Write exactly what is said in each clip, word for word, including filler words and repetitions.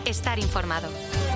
estar informado.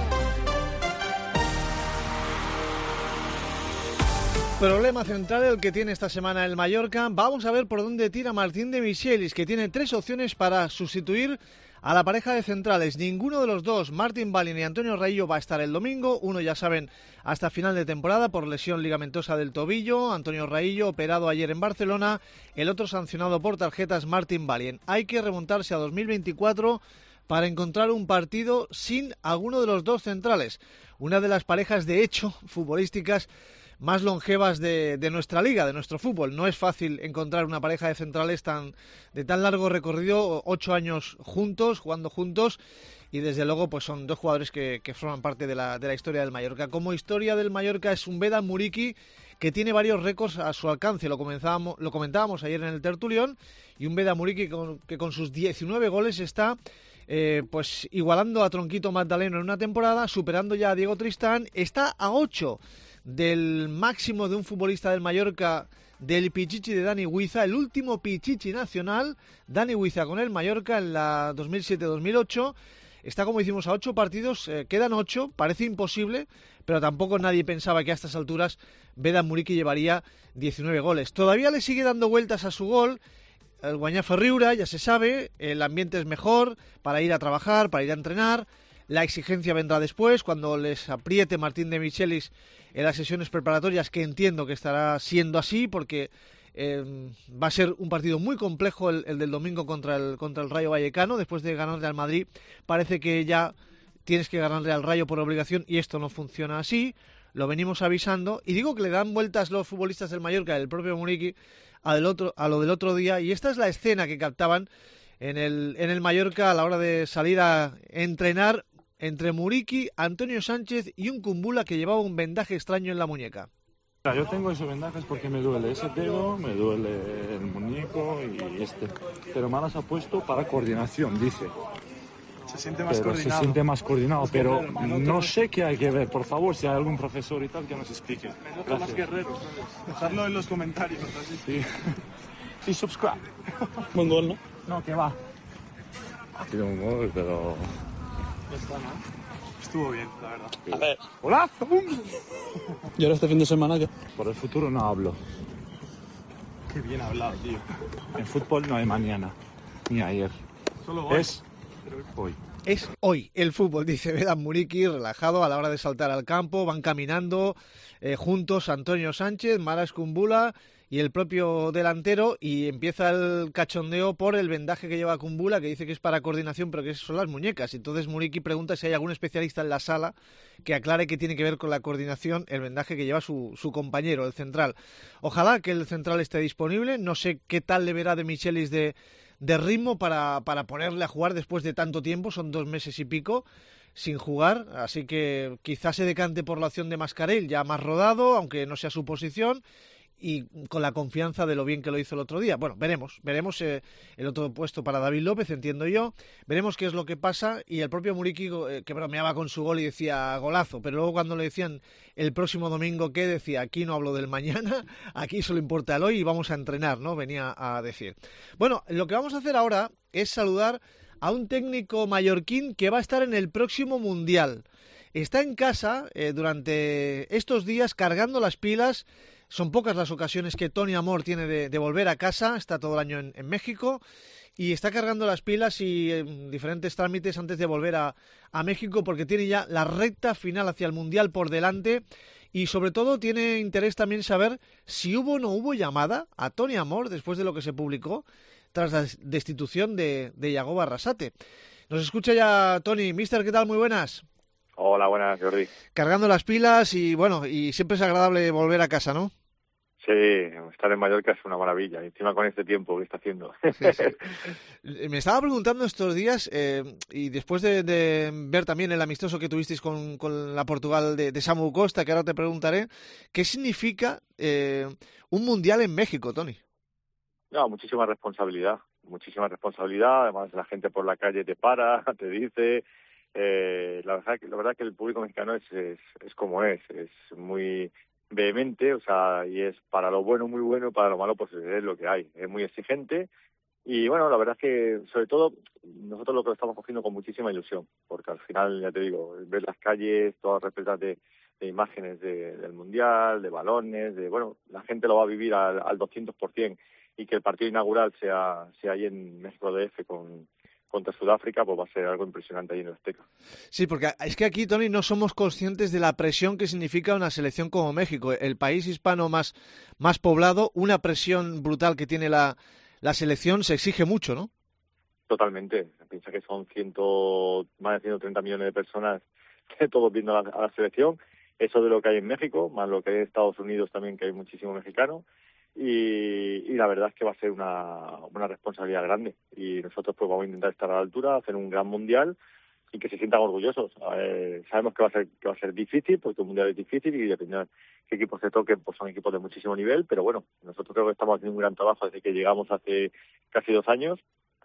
Problema central el que tiene esta semana el Mallorca. Vamos a ver por dónde tira Martín de Michelis, que tiene tres opciones para sustituir a la pareja de centrales. Ninguno de los dos, Martín Valin y Antonio Raillo, va a estar el domingo. Uno, ya saben, hasta final de temporada por lesión ligamentosa del tobillo. Antonio Raillo, operado ayer en Barcelona. El otro, sancionado por tarjetas, Martín Valin. Hay que remontarse a dos mil veinticuatro para encontrar un partido sin alguno de los dos centrales. Una de las parejas, de hecho, futbolísticas más longevas de, de nuestra liga, de nuestro fútbol. No es fácil encontrar una pareja de centrales tan de tan largo recorrido, ocho años juntos, jugando juntos, y desde luego pues son dos jugadores que, que forman parte de la, de la historia del Mallorca. Como historia del Mallorca es un Vedan Muriqi que tiene varios récords a su alcance. Lo comentábamos, lo comentábamos ayer en el tertulión, y un Vedan Muriqi que con, que con sus diecinueve goles está Eh, pues igualando a Tronquito Magdaleno en una temporada, superando ya a Diego Tristán, está a ocho del máximo de un futbolista del Mallorca, del Pichichi de Dani Huiza, el último Pichichi nacional, Dani Huiza con el Mallorca en la dos mil siete dos mil ocho, está como decimos a ocho partidos, eh, quedan ocho, parece imposible, pero tampoco nadie pensaba que a estas alturas Vedan Muriqi llevaría diecinueve goles. Todavía le sigue dando vueltas a su gol. El Guañafa Riura, ya se sabe, el ambiente es mejor para ir a trabajar, para ir a entrenar. La exigencia vendrá después, cuando les apriete Martín de Michelis en las sesiones preparatorias, que entiendo que estará siendo así, porque eh, va a ser un partido muy complejo el, el del domingo contra el, contra el Rayo Vallecano. Después de ganarle al Madrid, parece que ya tienes que ganarle al Rayo por obligación, y esto no funciona así. Lo venimos avisando, y digo que le dan vueltas los futbolistas del Mallorca, el propio Muriqui, a, del otro, a lo del otro día, y esta es la escena que captaban en el, en el Mallorca a la hora de salir a entrenar entre Muriqui, Antonio Sánchez y un Kumbula que llevaba un vendaje extraño en la muñeca. Yo tengo esos vendajes porque me duele ese dedo, me duele el muñeco y este, pero me las ha puesto para coordinación, dice. Se siente más pero coordinado. Se siente más coordinado, es pero no sé qué hay que ver. Por favor, si hay algún profesor y tal, que nos explique. Me noto más guerrero. Dejadlo en los comentarios. Así. Sí. Y subscribe. Buen gol, ¿no? No, que va. Ha sido un gol, pero... Ya está, ¿no? Estuvo bien, la verdad. Sí. A ver. ¡Golazo! ¿Y ahora este fin de semana qué? Por el futuro no hablo. Qué bien hablado, tío. En fútbol no hay mañana, ni ayer. Solo hoy. Es hoy. Es hoy el fútbol, dice Vedan Muriqui, relajado a la hora de saltar al campo. Van caminando eh, juntos Antonio Sánchez, Maras Kumbula y el propio delantero, y empieza el cachondeo por el vendaje que lleva Kumbula, que dice que es para coordinación, pero que son las muñecas. Entonces Muriqui pregunta si hay algún especialista en la sala que aclare qué tiene que ver con la coordinación el vendaje que lleva su, su compañero, el central. Ojalá que el central esté disponible. No sé qué tal le verá de Michelis de... de ritmo para, para ponerle a jugar después de tanto tiempo, son dos meses y pico sin jugar, así que quizás se decante por la opción de Mascarell, ya más rodado, aunque no sea su posición, y con la confianza de lo bien que lo hizo el otro día. Bueno, veremos, veremos eh, el otro puesto para David López, entiendo yo, veremos qué es lo que pasa, y el propio Muriqui eh, que bromeaba con su gol y decía golazo, pero luego cuando le decían el próximo domingo, ¿qué decía? Aquí no hablo del mañana, aquí solo importa el hoy y vamos a entrenar, ¿no? Venía a decir. Bueno, lo que vamos a hacer ahora es saludar a un técnico mallorquín que va a estar en el próximo Mundial. Está en casa eh, durante estos días cargando las pilas. Son pocas las ocasiones que Toni Amor tiene de, de volver a casa, está todo el año en, en México, y está cargando las pilas y eh, diferentes trámites antes de volver a, a México, porque tiene ya la recta final hacia el Mundial por delante, y sobre todo tiene interés también saber si hubo o no hubo llamada a Toni Amor después de lo que se publicó tras la destitución de, de Yagoba Arrasate. Nos escucha ya Toni. Mister, ¿qué tal? Muy buenas. Hola, buenas, Jordi. Cargando las pilas y bueno, y siempre es agradable volver a casa, ¿no? Sí, estar en Mallorca es una maravilla, encima con este tiempo que está haciendo. Sí, sí. Me estaba preguntando estos días, eh, y después de, de ver también el amistoso que tuvisteis con, con la Portugal de, de Samu Costa, que ahora te preguntaré, ¿qué significa eh, un Mundial en México, Toni? No, muchísima responsabilidad, muchísima responsabilidad, además la gente por la calle te para, te dice... Eh, la verdad que la verdad que el público mexicano es, es es como es, es muy vehemente, o sea, y es para lo bueno muy bueno, para lo malo pues es lo que hay, es muy exigente Y bueno, la verdad es que, sobre todo, nosotros lo que lo estamos cogiendo con muchísima ilusión, porque al final, ya te digo, ver las calles, todas repletas de, de imágenes de, del Mundial, de balones, de bueno, la gente lo va a vivir al, al doscientos por ciento, y que el partido inaugural sea, sea ahí en México D F con, contra Sudáfrica, pues va a ser algo impresionante ahí en el Azteca. Sí, porque es que aquí, Toni, no somos conscientes de la presión que significa una selección como México, el país hispano más, más poblado, una presión brutal que tiene la, la selección, se exige mucho, ¿no? Totalmente. Piensa que son ciento, más de ciento treinta millones de personas todos viendo a la, a la selección. Eso de lo que hay en México, más lo que hay en Estados Unidos también, que hay muchísimo mexicano. Y, y la verdad es que va a ser una, una responsabilidad grande. Y nosotros pues vamos a intentar estar a la altura, hacer un gran mundial y que se sientan orgullosos. Eh, sabemos que va a ser que va a ser difícil, porque un mundial es difícil y dependiendo de qué equipos se toquen, pues son equipos de muchísimo nivel. Pero bueno, nosotros creo que estamos haciendo un gran trabajo desde que llegamos hace casi dos años.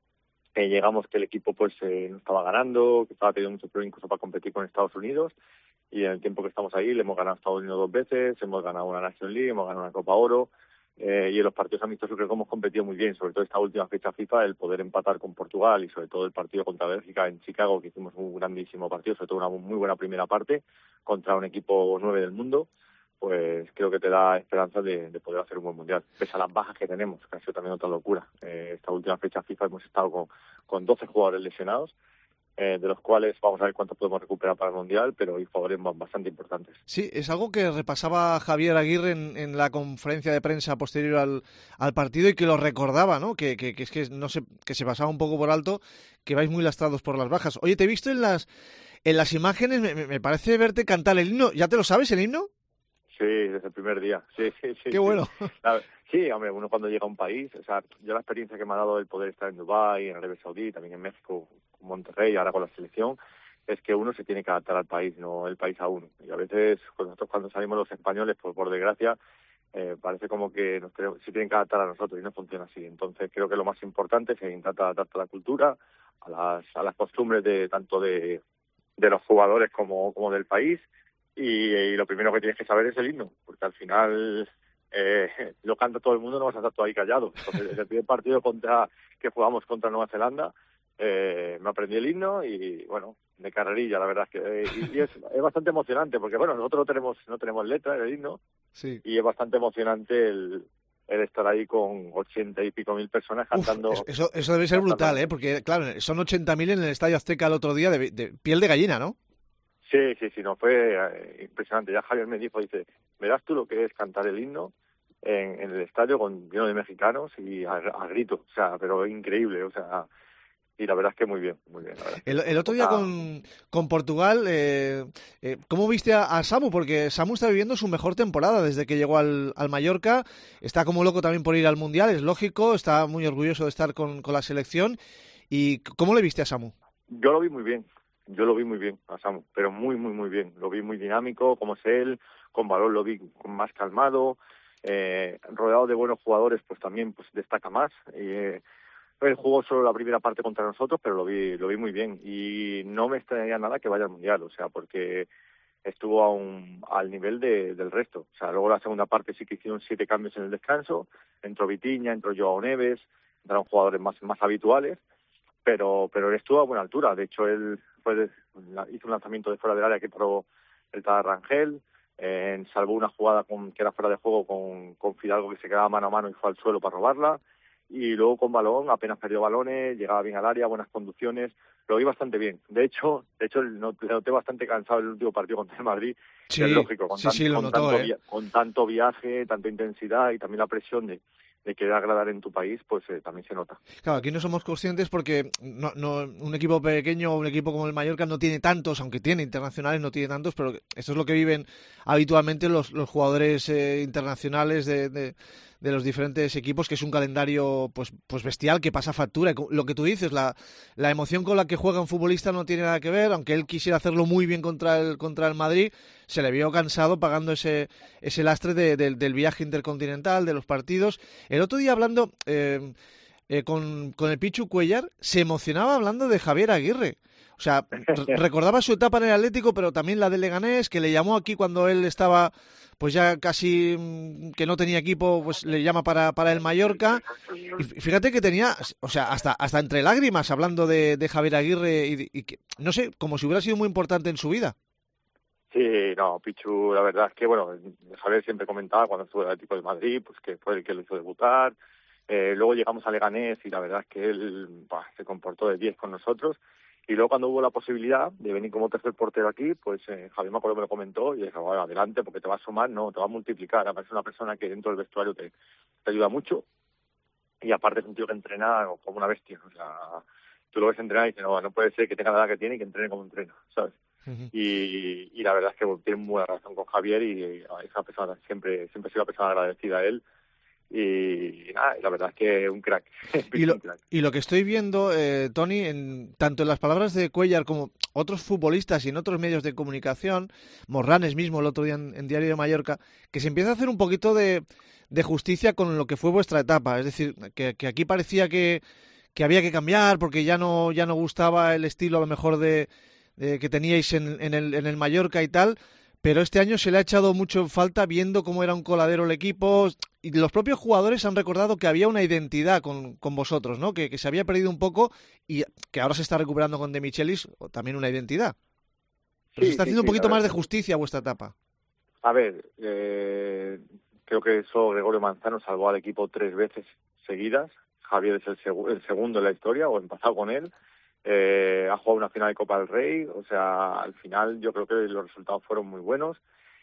Eh, llegamos que el equipo pues eh, no estaba ganando, que estaba teniendo mucho problema incluso para competir con Estados Unidos, y en el tiempo que estamos ahí le hemos ganado a Estados Unidos dos veces, hemos ganado una National League, hemos ganado una Copa Oro, eh, y en los partidos amistosos creo que hemos competido muy bien, sobre todo esta última fecha FIFA, el poder empatar con Portugal y sobre todo el partido contra Bélgica en Chicago, que hicimos un grandísimo partido, sobre todo una muy buena primera parte contra un equipo nueve del mundo. Pues creo que te da esperanza de, de poder hacer un buen mundial, pese a las bajas que tenemos, que ha sido también otra locura. Eh, esta última fecha FIFA hemos estado con, con doce jugadores lesionados, eh, de los cuales vamos a ver cuánto podemos recuperar para el mundial, pero hay jugadores bastante importantes. Sí, es algo que repasaba Javier Aguirre en, en la conferencia de prensa posterior al, al partido y que lo recordaba, ¿no? Que, que, que es que no sé, que se pasaba un poco por alto, que vais muy lastrados por las bajas. Oye, te he visto en las en las imágenes, me, me parece verte cantar el himno. ¿Ya te lo sabes el himno? Sí, desde el primer día. Sí, sí, sí. Qué bueno. Sí. La, sí, hombre, uno cuando llega a un país, o sea, yo la experiencia que me ha dado el poder estar en Dubái, en Arabia Saudí, también en México, con Monterrey, ahora con la selección, es que uno se tiene que adaptar al país, no el país a uno. Y a veces, nosotros cuando salimos los españoles, pues por desgracia, eh, parece como que nos tenemos, se tienen que adaptar a nosotros y no funciona así. Entonces creo que lo más importante es intentar adaptarte a la cultura, a las, a las costumbres de tanto de, de los jugadores como, como del país. Y, y lo primero que tienes que saber es el himno, porque al final eh, lo canta todo el mundo, no vas a estar tú ahí callado. Entonces, desde el primer partido contra que jugamos contra Nueva Zelanda, eh, me aprendí el himno y, bueno, de carrerilla, la verdad es que y, y es, es bastante emocionante, porque, bueno, nosotros no tenemos no tenemos letra en el himno, sí. Y es bastante emocionante el, el estar ahí con ochenta y pico mil personas cantando. Uf, eso, eso debe ser brutal, ¿eh? Porque, claro, son ochenta mil en el Estadio Azteca el otro día, de, de piel de gallina, ¿no? Sí, sí, sí, no, fue eh, impresionante. Ya Javier me dijo, dice, verás tú lo que es cantar el himno en, en el estadio con lleno de mexicanos y a, a grito, o sea, pero increíble, o sea, y la verdad es que muy bien, muy bien. La verdad. El, el otro día con, con Portugal, eh, eh, ¿cómo viste a, a Samu? Porque Samu está viviendo su mejor temporada desde que llegó al, al Mallorca, está como loco también por ir al Mundial, es lógico, está muy orgulloso de estar con, con la selección. ¿Y cómo le viste a Samu? Yo lo vi muy bien. Yo lo vi muy bien a Samu, pero muy, muy, muy bien. Lo vi muy dinámico, como es él, con balón lo vi más calmado, eh, rodeado de buenos jugadores, pues también pues destaca más. Eh, él jugó solo la primera parte contra nosotros, pero lo vi lo vi muy bien. Y no me extrañaría nada que vaya al Mundial, o sea, porque estuvo a un, al nivel de, del resto. O sea, luego la segunda parte sí que hicieron siete cambios en el descanso, entró Vitinha, entró Joao Neves, entraron jugadores más, más habituales, pero pero él estuvo a buena altura. De hecho, él fue, hizo un lanzamiento de fuera del área que paró el Tata Rangel, eh, salvó una jugada con, que era fuera de juego con, con Fidalgo, que se quedaba mano a mano y fue al suelo para robarla, y luego con balón apenas perdió balones, llegaba bien al área, buenas conducciones, lo vi bastante bien. De hecho, de hecho le noté bastante cansado el último partido contra el Madrid, sí, que es lógico, con, sí, tan, sí, lo con, notó, tanto, eh. con tanto viaje, tanta intensidad y también la presión de de querer agradar en tu país, pues eh, también se nota. Claro, aquí no somos conscientes porque no, no, un equipo pequeño o un equipo como el Mallorca no tiene tantos, aunque tiene internacionales, no tiene tantos, pero esto es lo que viven habitualmente los, los jugadores eh, internacionales de, de, de los diferentes equipos, que es un calendario pues pues bestial que pasa factura. Lo que tú dices, la, la emoción con la que juega un futbolista no tiene nada que ver, aunque él quisiera hacerlo muy bien contra el, contra el Madrid, se le vio cansado pagando ese, ese lastre de, de, del viaje intercontinental, de los partidos. El otro día hablando eh, eh, con, con el Pichu Cuellar, se emocionaba hablando de Javier Aguirre. O sea, re- recordaba su etapa en el Atlético, pero también la del Leganés, que le llamó aquí cuando él estaba, pues ya casi mm, que no tenía equipo, pues le llama para, para el Mallorca. Y fíjate que tenía, o sea, hasta, hasta entre lágrimas hablando de, de Javier Aguirre y, y que, no sé, como si hubiera sido muy importante en su vida. Sí, no, Pichu, la verdad es que, bueno, Javier siempre comentaba cuando estuvo en el Atlético de Madrid, pues que fue el que lo hizo debutar. Eh, luego llegamos a Leganés y la verdad es que él bah, se comportó de diez con nosotros. Y luego cuando hubo la posibilidad de venir como tercer portero aquí, pues eh, Javier me acuerdo que me lo comentó y dijo, bueno, adelante, porque te va a sumar, no, te va a multiplicar. Además es una persona que dentro del vestuario te, te ayuda mucho y aparte es un tío que entrena como una bestia. O sea, tú lo ves entrenar y dices, no, no puede ser que tenga la edad que tiene y que entrene como entrena, ¿sabes? Uh-huh. Y, y la verdad es que tiene muy buena relación con Javier y, y esa persona siempre siempre ha sido una persona agradecida a él y, y nada, y la verdad es que un crack. Y lo, un crack. y lo que estoy viendo, eh, Tony, en, tanto en las palabras de Cuéllar como otros futbolistas y en otros medios de comunicación, Morranes mismo el otro día en, en Diario de Mallorca, que se empieza a hacer un poquito de, de justicia con lo que fue vuestra etapa. Es decir, que, que aquí parecía que, que había que cambiar porque ya no, ya no gustaba el estilo a lo mejor de Eh, que teníais en, en, el, en el Mallorca y tal, pero este año se le ha echado mucho en falta viendo cómo era un coladero el equipo y los propios jugadores han recordado que había una identidad con, con vosotros, ¿no? Que, que se había perdido un poco y que ahora se está recuperando con De Michelis también una identidad. Pero Sí, se está sí, haciendo sí, un poquito a ver, más de justicia a vuestra etapa. a ver eh, creo que eso Gregorio Manzano salvó al equipo tres veces seguidas. Javier es el, seg- el segundo en la historia o empezado con él. Eh, ha jugado una final de Copa del Rey, o sea, al final yo creo que los resultados fueron muy buenos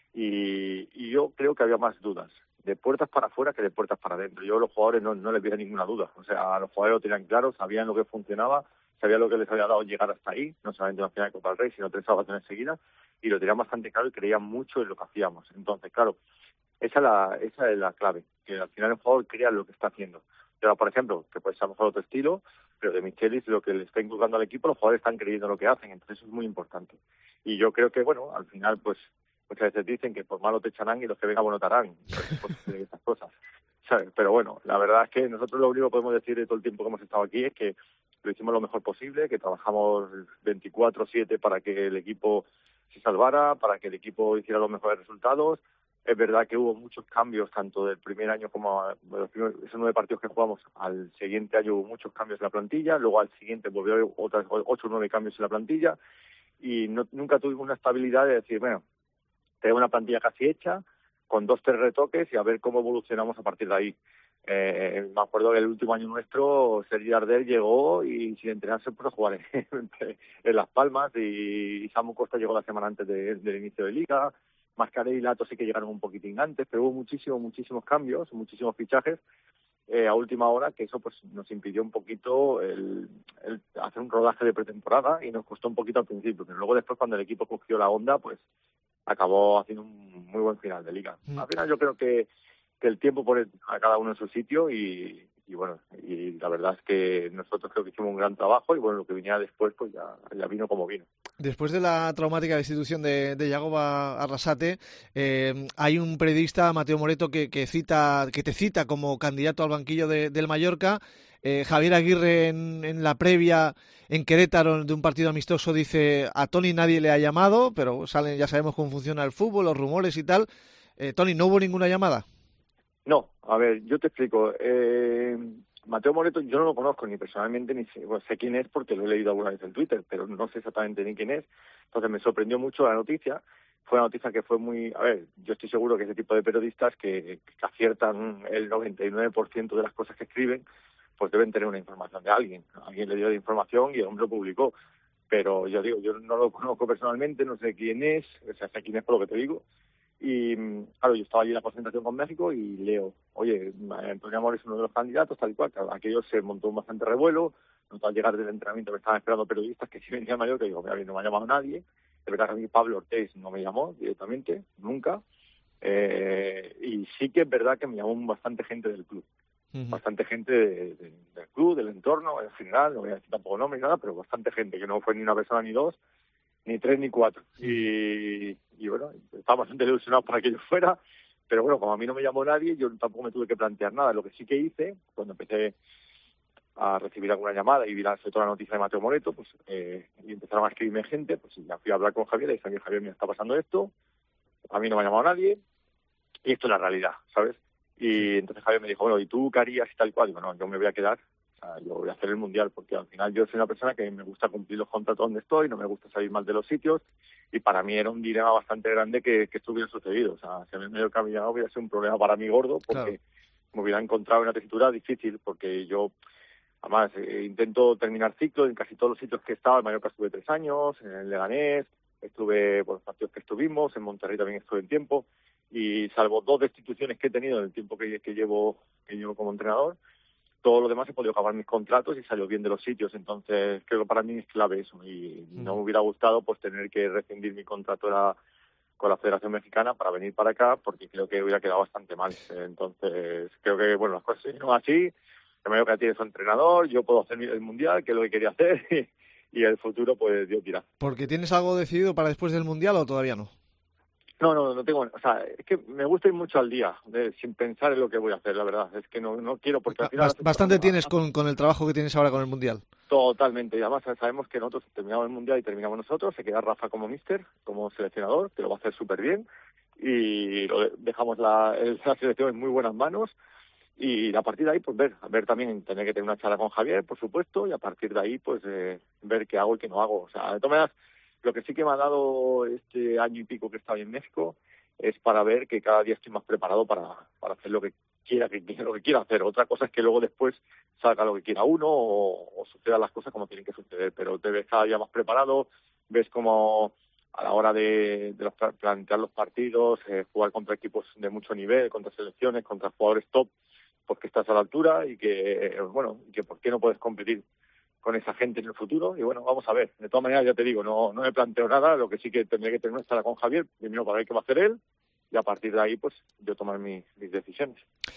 y, y yo creo que había más dudas de puertas para afuera que de puertas para adentro. Yo a los jugadores no, no les veía ninguna duda, o sea, los jugadores lo tenían claro, sabían lo que funcionaba, sabían lo que les había dado llegar hasta ahí, no solamente una final de Copa del Rey, sino tres salvaciones seguidas, y lo tenían bastante claro y creían mucho en lo que hacíamos. Entonces, claro, esa es la, esa es la clave, que al final el jugador crea lo que está haciendo. Pero, por ejemplo, que puede ser a lo mejor otro estilo, pero de Michelis lo que le está inculcando al equipo, los jugadores están creyendo lo que hacen, entonces eso es muy importante. Y yo creo que, bueno, al final, pues, muchas veces dicen que por malo te echarán y los que vengan bueno te harán, pues, estas cosas, ¿sabes? Pero bueno, la verdad es que nosotros lo único que podemos decir de todo el tiempo que hemos estado aquí es que lo hicimos lo mejor posible, que trabajamos veinticuatro siete para que el equipo se salvara, para que el equipo hiciera los mejores resultados. Es verdad que hubo muchos cambios, tanto del primer año como a, bueno, los primeros, esos nueve partidos que jugamos, al siguiente año hubo muchos cambios en la plantilla, luego al siguiente volvió a haber otros ocho o nueve cambios en la plantilla, y no, nunca tuvimos una estabilidad de decir, bueno, tenemos una plantilla casi hecha, con dos, tres retoques, y a ver cómo evolucionamos a partir de ahí. Eh, me acuerdo que el último año nuestro, Sergi Darder llegó y sin entrenarse puso a jugar en, en Las Palmas, y, y Samu Costa llegó la semana antes de, del inicio de Liga. Mascarell y Lato sí que llegaron un poquitín antes, pero hubo muchísimos, muchísimos cambios, muchísimos fichajes eh, a última hora, que eso pues nos impidió un poquito el, el hacer un rodaje de pretemporada y nos costó un poquito al principio, pero luego después cuando el equipo cogió la onda, pues acabó haciendo un muy buen final de liga. Al final yo creo que, que el tiempo pone a cada uno en su sitio y, y bueno, y la verdad es que nosotros creo que hicimos un gran trabajo y bueno, lo que viniera después pues ya, ya vino como vino. Después de la traumática destitución de, de Yagoba Arrasate, eh, hay un periodista, Mateo Moreto, que, que cita, que te cita como candidato al banquillo de, del Mallorca. Eh, Javier Aguirre en, en la previa en Querétaro de un partido amistoso dice a Tony nadie le ha llamado, pero salen, ya sabemos cómo funciona el fútbol, los rumores y tal. Eh, Tony, ¿no hubo ninguna llamada? No, a ver, yo te explico. Eh, Mateo Moreto yo no lo conozco ni personalmente, ni sé, bueno, sé quién es porque lo he leído alguna vez en Twitter, pero no sé exactamente ni quién es. Entonces me sorprendió mucho la noticia. Fue una noticia que fue muy... A ver, yo estoy seguro que ese tipo de periodistas que, que aciertan el noventa y nueve por ciento de las cosas que escriben, pues deben tener una información de alguien. Alguien le dio la información y el hombre lo publicó. Pero yo digo, yo no lo conozco personalmente, no sé quién es, o sea, sé quién es por lo que te digo. Y claro, yo estaba allí en la concentración con México y leo, oye, Antonio Amor es uno de los candidatos, tal y cual. Claro, aquello se montó un bastante revuelo. No, al llegar del entrenamiento me estaban esperando periodistas que si venía mayor, que digo, mira, no me ha llamado nadie. De verdad que a mí Pablo Ortiz no me llamó directamente, nunca. Eh, y sí que es verdad que me llamó bastante gente del club. Uh-huh. Bastante gente de, de, del club, del entorno, en general, no voy a decir tampoco nombre ni nada, pero bastante gente, que no fue ni una persona ni dos, ni tres ni cuatro. Y, y bueno, estaba bastante ilusionado para que yo fuera, pero bueno, como a mí no me llamó nadie, yo tampoco me tuve que plantear nada. Lo que sí que hice, cuando empecé a recibir alguna llamada y vi la, sobre todo la noticia de Mateo Moreto, pues eh, y empezaron a escribirme gente, pues ya fui a hablar con Javier y dije, Javier, Javier, me está pasando esto, a mí no me ha llamado nadie, y esto es la realidad, ¿sabes? Y entonces Javier me dijo, bueno, ¿y tú qué harías y tal y cual? Digo, no, yo me voy a quedar, o sea, yo voy a hacer el Mundial, porque al final yo soy una persona que me gusta cumplir los contratos donde estoy, no me gusta salir mal de los sitios, y para mí era un dilema bastante grande que, que esto hubiera sucedido, o sea, si a mí me hubiera caminado hubiera sido un problema para mí gordo, porque claro, me hubiera encontrado en una tesitura difícil, porque yo, además, eh, intento terminar ciclos en casi todos los sitios que he estado. En Mallorca estuve tres años, en el Leganés, estuve por los partidos que estuvimos, en Monterrey también estuve en tiempo, y salvo dos destituciones que he tenido en el tiempo que, que llevo que llevo como entrenador, todo lo demás he podido acabar mis contratos y salió bien de los sitios. Entonces creo que para mí es clave eso, y mm. no me hubiera gustado pues tener que rescindir mi contrato la, con la Federación Mexicana para venir para acá, porque creo que hubiera quedado bastante mal. Entonces creo que bueno, las cosas no así. El Mallorca tiene su entrenador, yo puedo hacer el Mundial, que es lo que quería hacer, y, y el futuro pues Dios dirá. ¿Porque tienes algo decidido para después del Mundial o todavía no? No, no, no tengo, o sea, es que me gusta ir mucho al día, de, sin pensar en lo que voy a hacer, la verdad, es que no, no quiero, porque al final... Bastante tienes con, con el trabajo que tienes ahora con el Mundial. Totalmente, y además sabemos que nosotros terminamos el Mundial y terminamos nosotros, se queda Rafa como míster, como seleccionador, que lo va a hacer súper bien, y lo dejamos la, la selección en muy buenas manos. Y a partir de ahí, pues ver, ver también, tener que tener una charla con Javier, por supuesto, y a partir de ahí, pues eh, ver qué hago y qué no hago. O sea, de todas maneras, lo que sí que me ha dado este año y pico que he estado en México es para ver que cada día estoy más preparado para, para hacer lo que quiera, que, lo que quiera hacer. Otra cosa es que luego después salga lo que quiera uno o, o sucedan las cosas como tienen que suceder, pero te ves cada día más preparado, ves como a la hora de, de los, plantear los partidos, eh, jugar contra equipos de mucho nivel, contra selecciones, contra jugadores top, porque estás a la altura y que, bueno, que por qué no puedes competir con esa gente en el futuro. Y bueno, vamos a ver. De todas maneras, ya te digo, no no me planteo nada. Lo que sí que tendré que tener una charla con Javier, primero para ver qué va a hacer él, y a partir de ahí, pues, yo tomar mi, mis decisiones.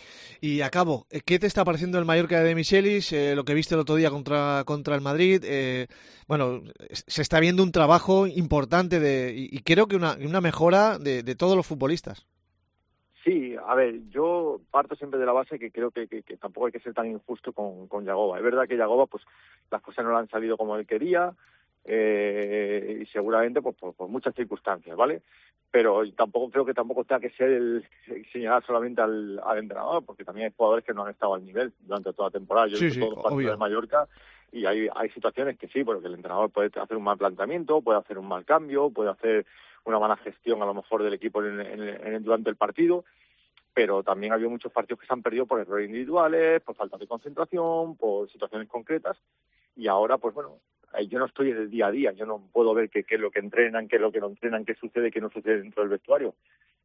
Y acabo, ¿qué te está pareciendo el Mallorca de Michelis? Eh, lo que viste el otro día contra contra el Madrid. Eh, bueno, se está viendo un trabajo importante de y, y creo que una, una mejora de, de todos los futbolistas. Sí, a ver, yo parto siempre de la base que creo que, que, que tampoco hay que ser tan injusto con, con Yagoba. Es verdad que Yagoba, pues, las cosas no le han salido como él quería, eh, y seguramente pues, por, por muchas circunstancias, ¿vale? Pero tampoco creo que tampoco tenga que ser el señalar solamente al, al entrenador, porque también hay jugadores que no han estado al nivel durante toda la temporada. Yo he visto sí, todos los partidos de Mallorca y hay, hay situaciones que sí, porque el entrenador puede hacer un mal planteamiento, puede hacer un mal cambio, puede hacer una mala gestión a lo mejor del equipo en, en, en, durante el partido, pero también ha habido muchos partidos que se han perdido por errores individuales, por falta de concentración, por situaciones concretas, y ahora pues bueno, yo no estoy en el día a día, yo no puedo ver qué, qué es lo que entrenan, qué es lo que no entrenan, qué sucede, qué no sucede dentro del vestuario,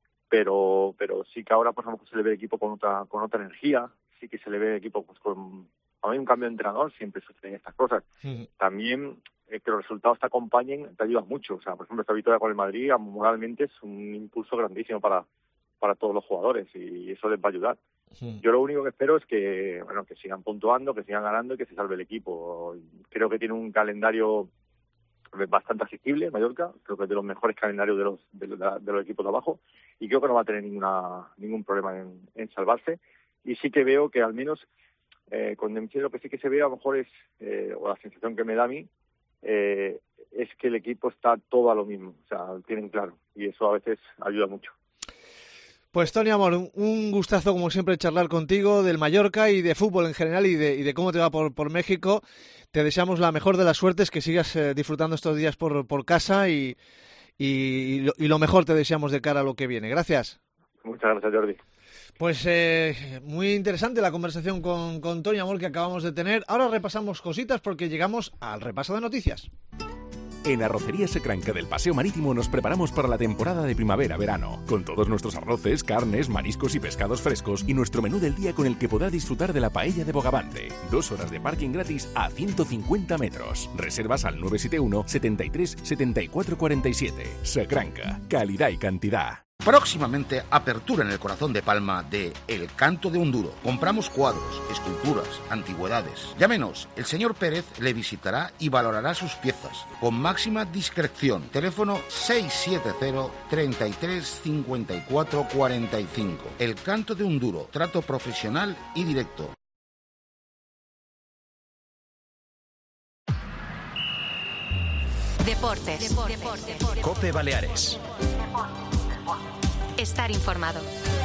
pero pero sí que ahora pues a lo mejor se le ve el equipo con otra con otra energía, sí que se le ve el equipo pues con, a mí un cambio de entrenador siempre suceden estas cosas. Sí. También eh, que los resultados te acompañen te ayuda mucho, o sea, por ejemplo esta victoria con el Madrid moralmente es un impulso grandísimo para para todos los jugadores y eso les va a ayudar. Sí. Yo lo único que espero es que bueno que sigan puntuando, que sigan ganando y que se salve el equipo. Creo que tiene un calendario bastante asequible Mallorca, creo que es de los mejores calendarios de los de, los, de los equipos de abajo y creo que no va a tener ninguna ningún problema en, en salvarse. Y sí que veo que al menos eh, con Demichelis lo que sí que se ve a lo mejor es, eh, o la sensación que me da a mí, eh, es que el equipo está todo a lo mismo, o sea, lo tienen claro y eso a veces ayuda mucho. Pues Toni Amor, un gustazo como siempre charlar contigo del Mallorca y de fútbol en general y de, y de cómo te va por, por México. Te deseamos la mejor de las suertes, que sigas eh, disfrutando estos días por, por casa y, y, y, lo, y lo mejor te deseamos de cara a lo que viene. Gracias. Muchas gracias, Jordi. Pues eh, muy interesante la conversación con, con Toni Amor que acabamos de tener. Ahora repasamos cositas porque llegamos al repaso de noticias. En Arrocería Secranca del Paseo Marítimo nos preparamos para la temporada de primavera-verano, con todos nuestros arroces, carnes, mariscos y pescados frescos y nuestro menú del día con el que podrá disfrutar de la paella de Bogavante. Dos horas de parking gratis a ciento cincuenta metros. Reservas al nueve siete uno, setenta y tres, setenta y cuatro cuarenta y siete. Secranca, calidad y cantidad. Próximamente, apertura en el corazón de Palma de El Canto de un Duro. Compramos cuadros, esculturas, antigüedades. Llámenos, el señor Pérez le visitará y valorará sus piezas con máxima discreción. Teléfono seis siete cero, treinta y tres, cincuenta y cuatro, cuarenta y cinco. El Canto de un Duro, trato profesional y directo. Deportes. Deportes. COPE Baleares. Estar informado.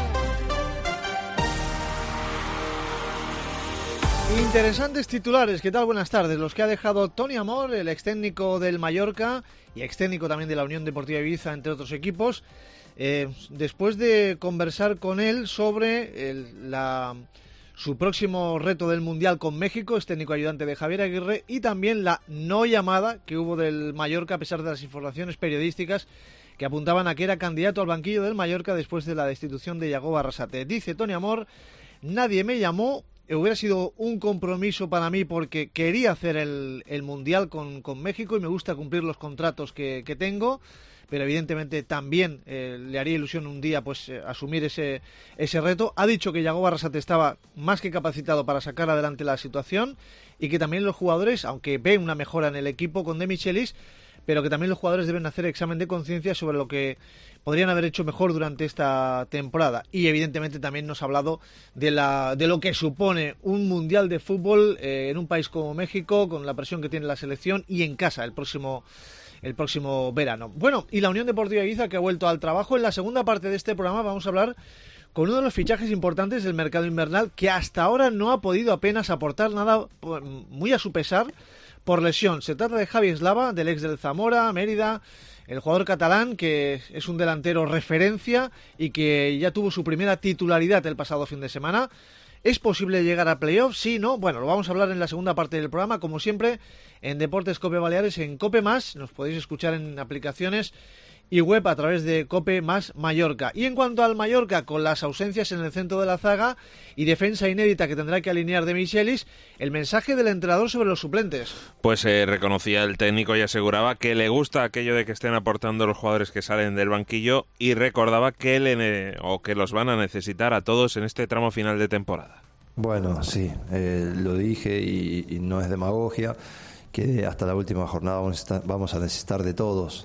Interesantes titulares, ¿qué tal? Buenas tardes. Los que ha dejado Toni Amor, el ex técnico del Mallorca y ex técnico también de la Unión Deportiva Ibiza, entre otros equipos, eh, después de conversar con él sobre el, la, su próximo reto del Mundial con México, es técnico ayudante de Javier Aguirre, y también la no llamada que hubo del Mallorca a pesar de las informaciones periodísticas que apuntaban a que era candidato al banquillo del Mallorca después de la destitución de Yagoba Arrasate. Dice Toni Amor: nadie me llamó. Hubiera sido un compromiso para mí porque quería hacer el, el Mundial con, con México y me gusta cumplir los contratos que, que tengo, pero evidentemente también eh, le haría ilusión un día pues eh, asumir ese, ese reto. Ha dicho que Yagoba Arrasate estaba más que capacitado para sacar adelante la situación y que también los jugadores, aunque ven una mejora en el equipo con De Michelis, pero que también los jugadores deben hacer examen de conciencia sobre lo que podrían haber hecho mejor durante esta temporada. Y evidentemente también nos ha hablado de la de lo que supone un mundial de fútbol eh, en un país como México, con la presión que tiene la selección y en casa el próximo el próximo verano. Bueno, y la Unión Deportiva Ibiza, que ha vuelto al trabajo. En la segunda parte de este programa vamos a hablar con uno de los fichajes importantes del mercado invernal, que hasta ahora no ha podido apenas aportar nada, muy a su pesar, por lesión. Se trata de Javi Eslava, del ex del Zamora, Mérida, el jugador catalán que es un delantero referencia y que ya tuvo su primera titularidad el pasado fin de semana. ¿Es posible llegar a playoffs? Sí, ¿no? Bueno, lo vamos a hablar en la segunda parte del programa, como siempre, en Deportes COPE Baleares, en COPE Más. Nos podéis escuchar en aplicaciones y web a través de COPE Más Mallorca. Y en cuanto al Mallorca, con las ausencias en el centro de la zaga y defensa inédita que tendrá que alinear De Michelis, el mensaje del entrenador sobre los suplentes. Pues eh, reconocía el técnico y aseguraba que le gusta aquello de que estén aportando los jugadores que salen del banquillo, y recordaba que, le, o que los van a necesitar a todos en este tramo final de temporada. Bueno, sí, eh, lo dije y, y no es demagogia, que hasta la última jornada vamos a necesitar, vamos a necesitar de todos.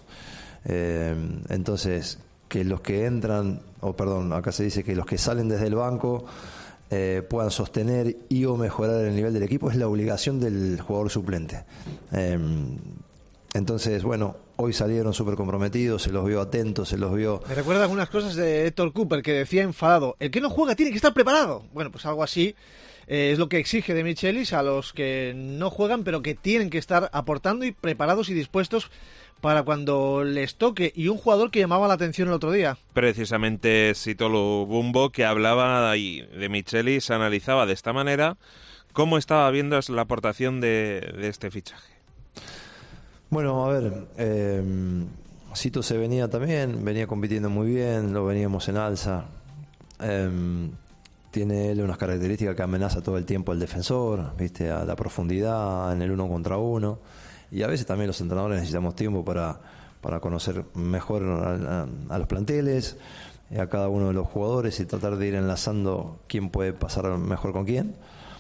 Eh, entonces, que los que entran, o perdón, acá se dice que los que salen desde el banco eh, puedan sostener y o mejorar el nivel del equipo, es la obligación del jugador suplente. Eh, entonces, bueno, hoy salieron súper comprometidos, se los vio atentos, se los vio... Me recuerda algunas cosas de Héctor Cooper, que decía enfadado: el que no juega tiene que estar preparado. Bueno, pues algo así eh, es lo que exige De Michelis a los que no juegan, pero que tienen que estar aportando y preparados y dispuestos para cuando les toque. Y un jugador que llamaba la atención el otro día, precisamente Sito Lubumbo, que hablaba y De Michelis analizaba de esta manera cómo estaba viendo la aportación de, de este fichaje. Bueno, a ver, eh, Sito se venía también, venía compitiendo muy bien, lo veníamos en alza. Eh, tiene él unas características que amenaza todo el tiempo al defensor, viste, a la profundidad, en el uno contra uno. Y a veces también los entrenadores necesitamos tiempo para, para conocer mejor a, a, a los planteles, a cada uno de los jugadores, y tratar de ir enlazando quién puede pasar mejor con quién.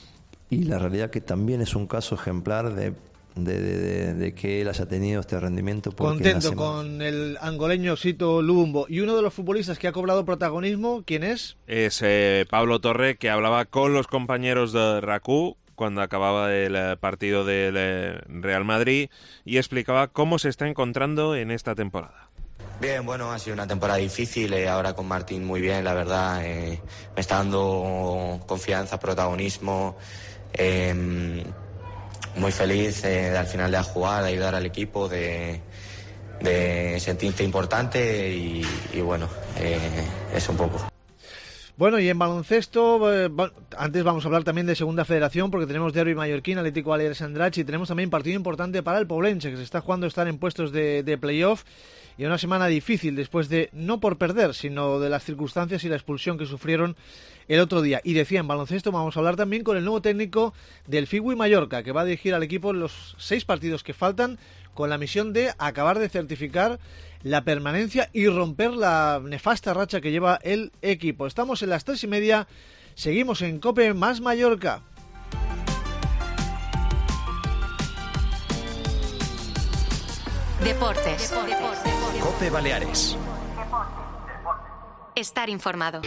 Y la realidad que también es un caso ejemplar de, de, de, de, de que él haya tenido este rendimiento. Contento con el angoleño Sito Lubumbo. Y uno de los futbolistas que ha cobrado protagonismo, ¿quién es? Es eh, Pablo Torre, que hablaba con los compañeros de R A C U cuando acababa el partido del Real Madrid, y explicaba cómo se está encontrando en esta temporada. Bien, bueno, ha sido una temporada difícil, eh, ahora con Martín muy bien, la verdad, eh, me está dando confianza, protagonismo, eh, muy feliz eh, de al final de jugar, de ayudar al equipo, de, de sentirte importante y, y bueno, eh, es un poco. Bueno, y en baloncesto, eh, antes vamos a hablar también de Segunda Federación, porque tenemos derbi mallorquín, Atlético Baleares Andratx, y tenemos también partido importante para el Poblense, que se está jugando estar en puestos de, de playoff, y una semana difícil después de, no por perder, sino de las circunstancias y la expulsión que sufrieron el otro día. Y decía, en baloncesto vamos a hablar también con el nuevo técnico del Figui Mallorca, que va a dirigir al equipo en los seis partidos que faltan, con la misión de acabar de certificar la permanencia y romper la nefasta racha que lleva el equipo. Estamos en las tres y media, seguimos en COPE Más Mallorca. Deportes. Deportes. COPE Baleares. Estar informado.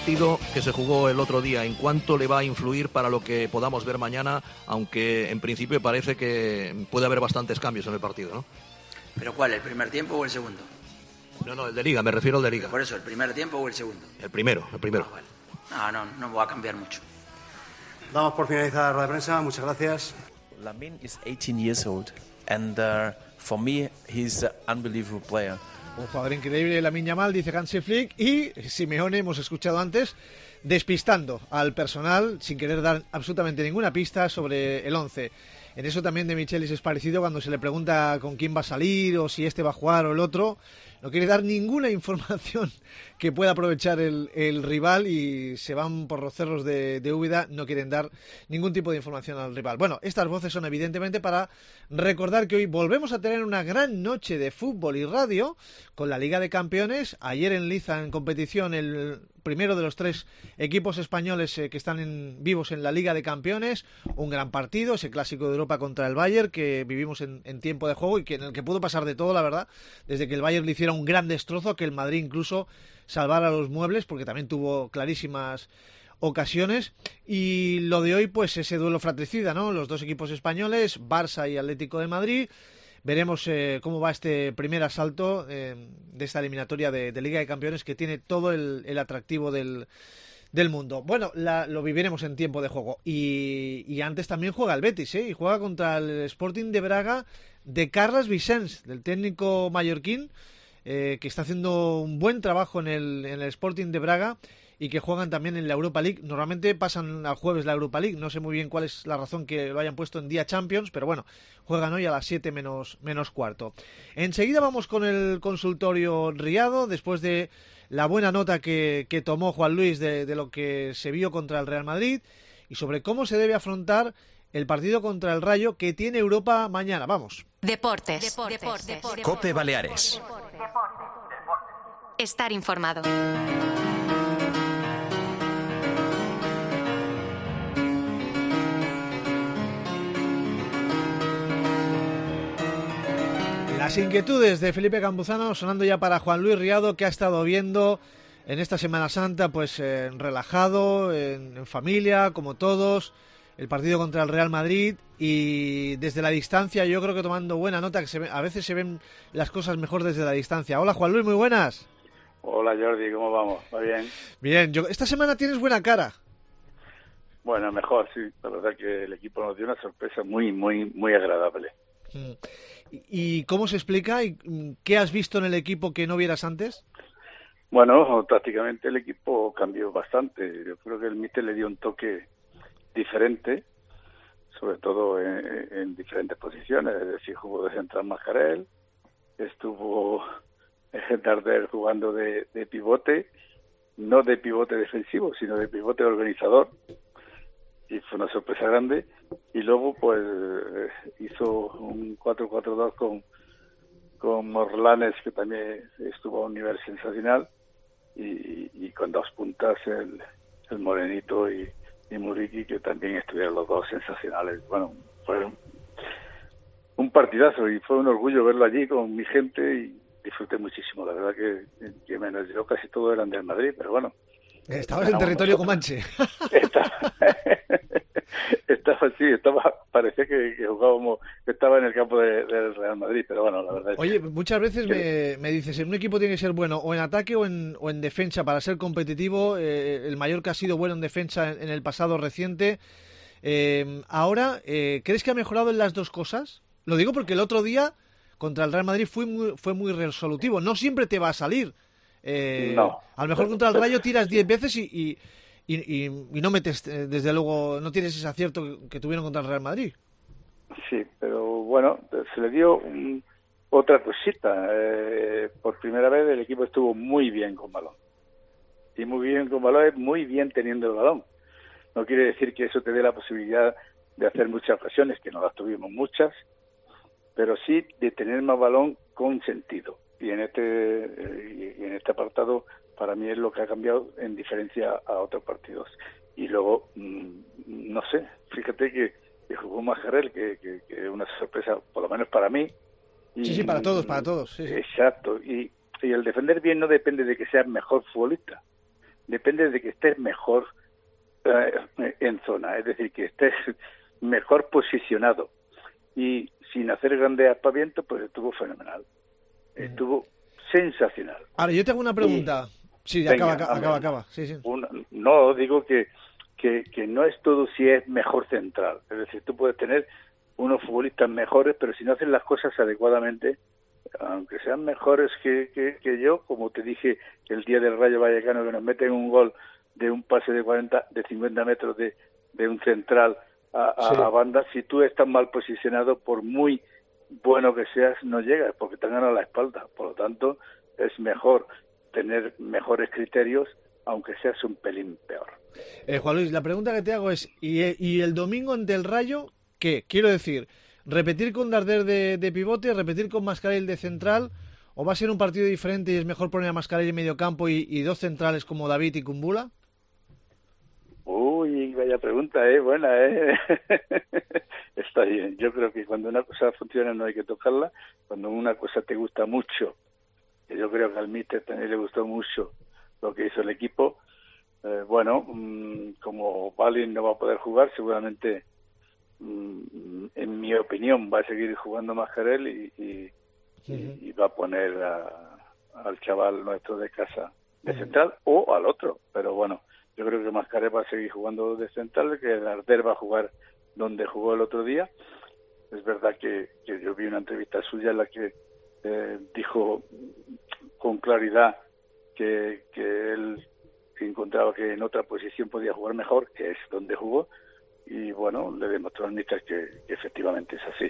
partido que se jugó el otro día, ¿en cuánto le va a influir para lo que podamos ver mañana? Aunque en principio parece que puede haber bastantes cambios en el partido, ¿no? ¿Pero cuál, el primer tiempo o el segundo? No, no, el de Liga, me refiero al de Liga. Por eso, ¿el primer tiempo o el segundo? El primero, el primero. Ah, vale. No, no, no va a cambiar mucho. Damos por finalizada la rueda de prensa, muchas gracias. Lamine is eighteen years old and uh, for me he's an unbelievable player. Un jugador increíble, Lamine Yamal, dice Hansi Flick, y Simeone, hemos escuchado antes, despistando al personal sin querer dar absolutamente ninguna pista sobre el once. En eso también de Michelis es parecido cuando se le pregunta con quién va a salir o si este va a jugar o el otro. No quiere dar ninguna información que pueda aprovechar el, el rival y se van por los cerros de, de Úbeda, no quieren dar ningún tipo de información al rival. Bueno, estas voces son evidentemente para recordar que hoy volvemos a tener una gran noche de fútbol y radio con la Liga de Campeones. Ayer en Liza, en competición, el primero de los tres equipos españoles eh, que están en, vivos en la Liga de Campeones. Un gran partido, ese clásico de Europa contra el Bayern que vivimos en, en tiempo de juego y que en el que pudo pasar de todo, la verdad, desde que el Bayern le hiciera un gran destrozo, que el Madrid incluso salvara los muebles, porque también tuvo clarísimas ocasiones. Y lo de hoy, pues ese duelo fratricida, ¿no? Los dos equipos españoles, Barça y Atlético de Madrid. Veremos eh, cómo va este primer asalto eh, de esta eliminatoria de, de Liga de Campeones, que tiene todo el, el atractivo del, del mundo. Bueno, la, lo viviremos en tiempo de juego. Y, y antes también juega el Betis, ¿eh? Y juega contra el Sporting de Braga de Carles Vicens, del técnico mallorquín, eh, que está haciendo un buen trabajo en el, en el Sporting de Braga y que juegan también en la Europa League. Normalmente pasan al jueves la Europa League, no sé muy bien cuál es la razón que lo hayan puesto en día Champions, pero bueno, juegan hoy a las siete menos, menos cuarto. Enseguida vamos con el consultorio Riado, después de la buena nota que, que tomó Juan Luis de, de lo que se vio contra el Real Madrid y sobre cómo se debe afrontar el partido contra el Rayo que tiene Europa mañana. Vamos. Deportes. Deportes. Deportes. Deportes. Cope Baleares. Estar informado. Las inquietudes de Felipe Campuzano sonando ya para Juan Luis Riado, que ha estado viendo en esta Semana Santa, pues eh, relajado, en, en familia, como todos, el partido contra el Real Madrid, y desde la distancia yo creo que tomando buena nota, que se ve, a veces se ven las cosas mejor desde la distancia. Hola Juan Luis, muy buenas. Hola Jordi, ¿cómo vamos? ¿Va bien? Bien, yo, esta semana tienes buena cara. Bueno, mejor, sí. La verdad que el equipo nos dio una sorpresa muy, muy, muy agradable. Mm. ¿Y cómo se explica? ¿Y qué has visto en el equipo que no vieras antes? Bueno, prácticamente el equipo cambió bastante. Yo creo que el míster le dio un toque diferente, sobre todo en, en diferentes posiciones. Es decir, jugó de central Mascarell, estuvo Darder jugando de, de pivote, no de pivote defensivo, sino de pivote organizador. Y fue una sorpresa grande. Y luego pues hizo un cuatro cuatro dos con con Morlanes, que también estuvo a un nivel sensacional, y, y con dos puntas el, el Morenito y, y Muriqui, que también estuvieron los dos sensacionales. Bueno, fue un, un partidazo y fue un orgullo verlo allí con mi gente y disfruté muchísimo. La verdad que, que menos yo casi todos eran del Madrid, pero bueno. Estabas en territorio comanche. Estaba, estaba sí, estaba, parecía que, que jugábamos, que estaba en el campo de, del Real Madrid, pero bueno, la verdad es Oye, que... muchas veces que... me, me dices, un equipo tiene que ser bueno o en ataque o en, o en defensa para ser competitivo. Eh, el Mallorca ha sido bueno en defensa en, en el pasado reciente. Eh, ahora, eh, ¿crees que ha mejorado en las dos cosas? Lo digo porque el otro día contra el Real Madrid fue muy, fue muy resolutivo. No siempre te va a salir. Eh, no. A lo mejor contra el Rayo tiras diez veces y, y, y, y no metes, eh, desde luego, no tienes ese acierto que tuvieron contra el Real Madrid. Sí, pero bueno, se le dio un, otra cosita. Eh, por primera vez el equipo estuvo muy bien con balón. Y muy bien con balón es muy bien teniendo el balón. No quiere decir que eso te dé la posibilidad de hacer muchas ocasiones, que no las tuvimos muchas, pero sí de tener más balón con sentido. Y en este y en este apartado para mí es lo que ha cambiado en diferencia a otros partidos. Y luego no sé, fíjate que, que jugó Mascarell, que, que, que es una sorpresa por lo menos para mí. Y, sí, sí, para todos, para todos. Sí, sí. Exacto. Y, y el defender bien no depende de que seas mejor futbolista, depende de que estés mejor eh, en zona, es decir, que estés mejor posicionado. Y sin hacer grandes aspavientos, pues estuvo fenomenal. Estuvo sensacional. Ahora, yo tengo una pregunta. Y, sí, venga, acaba, acaba, acaba. Sí, sí. Una, no, digo que, que, que no es todo si es mejor central. Es decir, tú puedes tener unos futbolistas mejores, pero si no hacen las cosas adecuadamente, aunque sean mejores que, que, que yo, como te dije el día del Rayo Vallecano, que nos meten un gol de un pase de cuarenta, de cincuenta metros de, de un central a, a, sí. a banda, si tú estás mal posicionado, por muy bueno que seas, no llegas, porque te han ganado la espalda. Por lo tanto, es mejor tener mejores criterios, aunque seas un pelín peor. Eh, Juan Luis, la pregunta que te hago es, ¿y, y el domingo ante el Rayo qué? Quiero decir, ¿repetir con Darder de, de pivote, repetir con Mascarell de central, o va a ser un partido diferente y es mejor poner a Mascarell en medio campo y, y dos centrales como David y Kumbula? Uy, vaya pregunta, ¿eh? Buena, ¿eh? Está bien. Yo creo que cuando una cosa funciona no hay que tocarla. Cuando una cosa te gusta mucho, que yo creo que al míster también le gustó mucho lo que hizo el equipo, eh, bueno, mmm, como Balin no va a poder jugar, seguramente, mmm, en mi opinión, va a seguir jugando Mascarell y, y, uh-huh. y, y va a poner a, al chaval nuestro de casa de uh-huh. central o al otro, pero bueno. Yo creo que Mascarell va a seguir jugando de central, que Darder va a jugar donde jugó el otro día. Es verdad que, que yo vi una entrevista suya en la que eh, dijo con claridad que, que él encontraba que en otra posición podía jugar mejor, que es donde jugó, y bueno, le demostró al míster que, que efectivamente es así.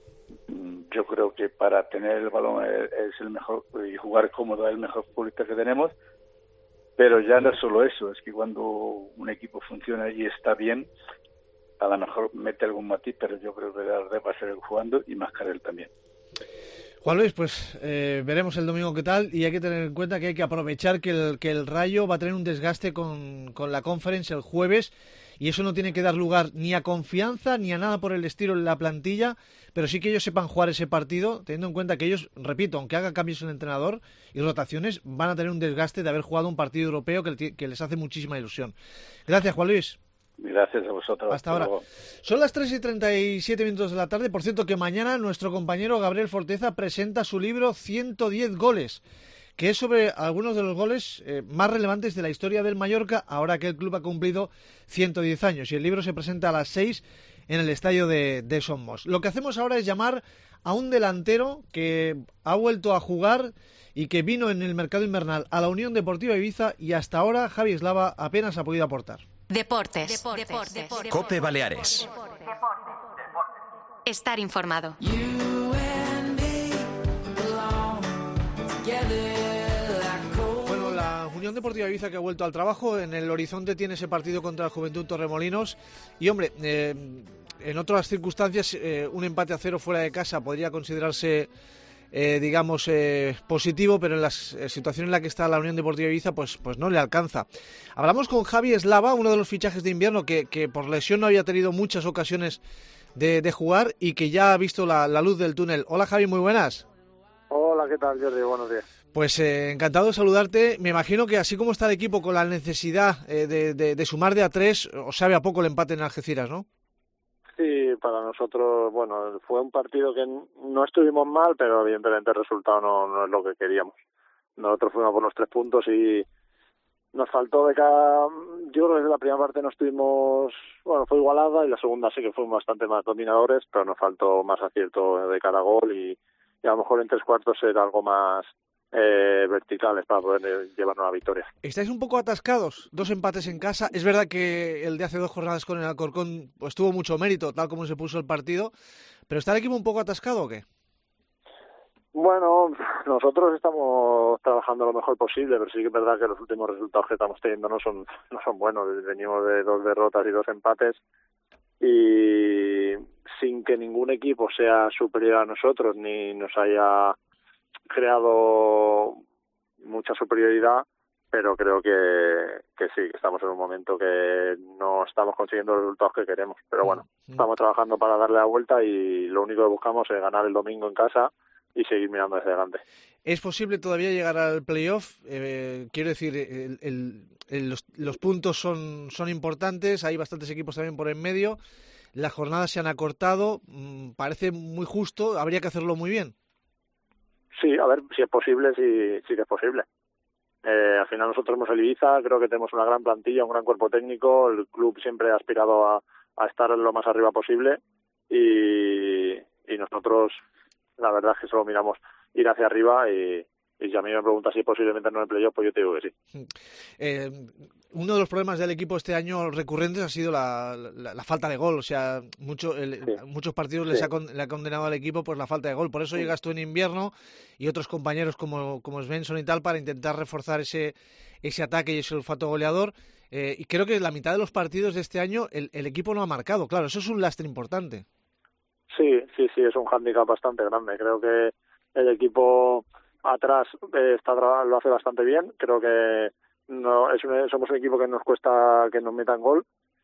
Yo creo que para tener el balón es, es el mejor, y jugar cómodo es el mejor futbolista que tenemos. Pero ya no es solo eso, es que cuando un equipo funciona y está bien, a lo mejor mete algún matiz, pero yo creo que Darder va a seguir jugando y Mascarell también. Juan Luis, pues eh, veremos el domingo qué tal, y hay que tener en cuenta que hay que aprovechar que el, que el Rayo va a tener un desgaste con, con la Conference el jueves, y eso no tiene que dar lugar ni a confianza ni a nada por el estilo en la plantilla, pero sí que ellos sepan jugar ese partido, teniendo en cuenta que ellos, repito, aunque haga cambios en el entrenador y rotaciones, van a tener un desgaste de haber jugado un partido europeo que, que les hace muchísima ilusión. Gracias, Juan Luis. Gracias a vosotros. Hasta ahora. Son las tres y treinta y siete minutos de la tarde. Por cierto, que mañana nuestro compañero Gabriel Forteza presenta su libro ciento diez goles, que es sobre algunos de los goles eh, más relevantes de la historia del Mallorca, ahora que el club ha cumplido ciento diez años. Y el libro se presenta a las seis en el estadio de, de Somos. Lo que hacemos ahora es llamar a un delantero que ha vuelto a jugar y que vino en el mercado invernal a la Unión Deportiva Ibiza, y hasta ahora Javi Eslava apenas ha podido aportar. Deportes. Deportes. Deportes. Deportes. Cope Baleares. Estar informado. Bueno, la Unión Deportiva Ibiza, que ha vuelto al trabajo, en el horizonte tiene ese partido contra el Juventud Torremolinos. Y hombre, eh, en otras circunstancias, eh, un empate a cero fuera de casa podría considerarse Eh, digamos, eh, positivo, pero en la eh, situación en la que está la Unión Deportiva Ibiza, pues, pues no le alcanza. Hablamos con Javi Eslava, uno de los fichajes de invierno que, que por lesión no había tenido muchas ocasiones de, de jugar y que ya ha visto la, la luz del túnel. Hola, Javi, muy buenas. Hola, ¿qué tal, Jordi? Buenos días. Pues eh, encantado de saludarte. Me imagino que así como está el equipo con la necesidad eh, de, de, de sumar de a tres, os sabe a poco el empate en Algeciras, ¿no? Sí, para nosotros, bueno, fue un partido que no estuvimos mal, pero evidentemente el resultado no, no es lo que queríamos. Nosotros fuimos por los tres puntos y nos faltó de cada... Yo creo que desde la primera parte no estuvimos... Bueno, fue igualada, y la segunda sí que fuimos bastante más dominadores, pero nos faltó más acierto de cada gol y, y a lo mejor en tres cuartos era algo más eh, verticales para poder llevarnos a la victoria. Estáis un poco atascados, dos empates en casa. Es verdad que el de hace dos jornadas con el Alcorcón pues tuvo mucho mérito, tal como se puso el partido, pero ¿está el equipo un poco atascado o qué? Bueno, nosotros estamos trabajando lo mejor posible, pero sí que es verdad que los últimos resultados que estamos teniendo no son no son buenos. Venimos de dos derrotas y dos empates, y sin que ningún equipo sea superior a nosotros ni nos haya creado mucha superioridad, pero creo que, que sí, que estamos en un momento que no estamos consiguiendo los resultados que queremos, pero bueno, estamos trabajando para darle la vuelta y lo único que buscamos es ganar el domingo en casa y seguir mirando hacia adelante. ¿Es posible todavía llegar al playoff? Eh, quiero decir, el, el, el, los, los puntos son, son importantes, hay bastantes equipos también por en medio, las jornadas se han acortado, mmm, parece muy justo, habría que hacerlo muy bien. Sí, a ver, si es posible, sí, sí que es posible. Eh, al final nosotros somos el Ibiza, creo que tenemos una gran plantilla, un gran cuerpo técnico, el club siempre ha aspirado a, a estar lo más arriba posible y, y nosotros la verdad es que solo miramos ir hacia arriba y, y si a mí me preguntas si es posible meternos en el playoff, pues yo te digo que sí. Eh, uno de los problemas del equipo este año recurrentes ha sido la, la, la falta de gol, o sea, mucho, el, sí. muchos partidos les sí. ha, con, le ha condenado al equipo pues la falta de gol, por eso sí. llegas tú en invierno y otros compañeros como, como Svensson y tal para intentar reforzar ese, ese ataque y ese olfato goleador, eh, y creo que la mitad de los partidos de este año el, el equipo no ha marcado, claro, eso es un lastre importante. Sí, sí, sí, es un hándicap bastante grande, creo que el equipo atrás eh, está lo hace bastante bien, creo que no es un, somos un equipo que nos cuesta que nos metan gol,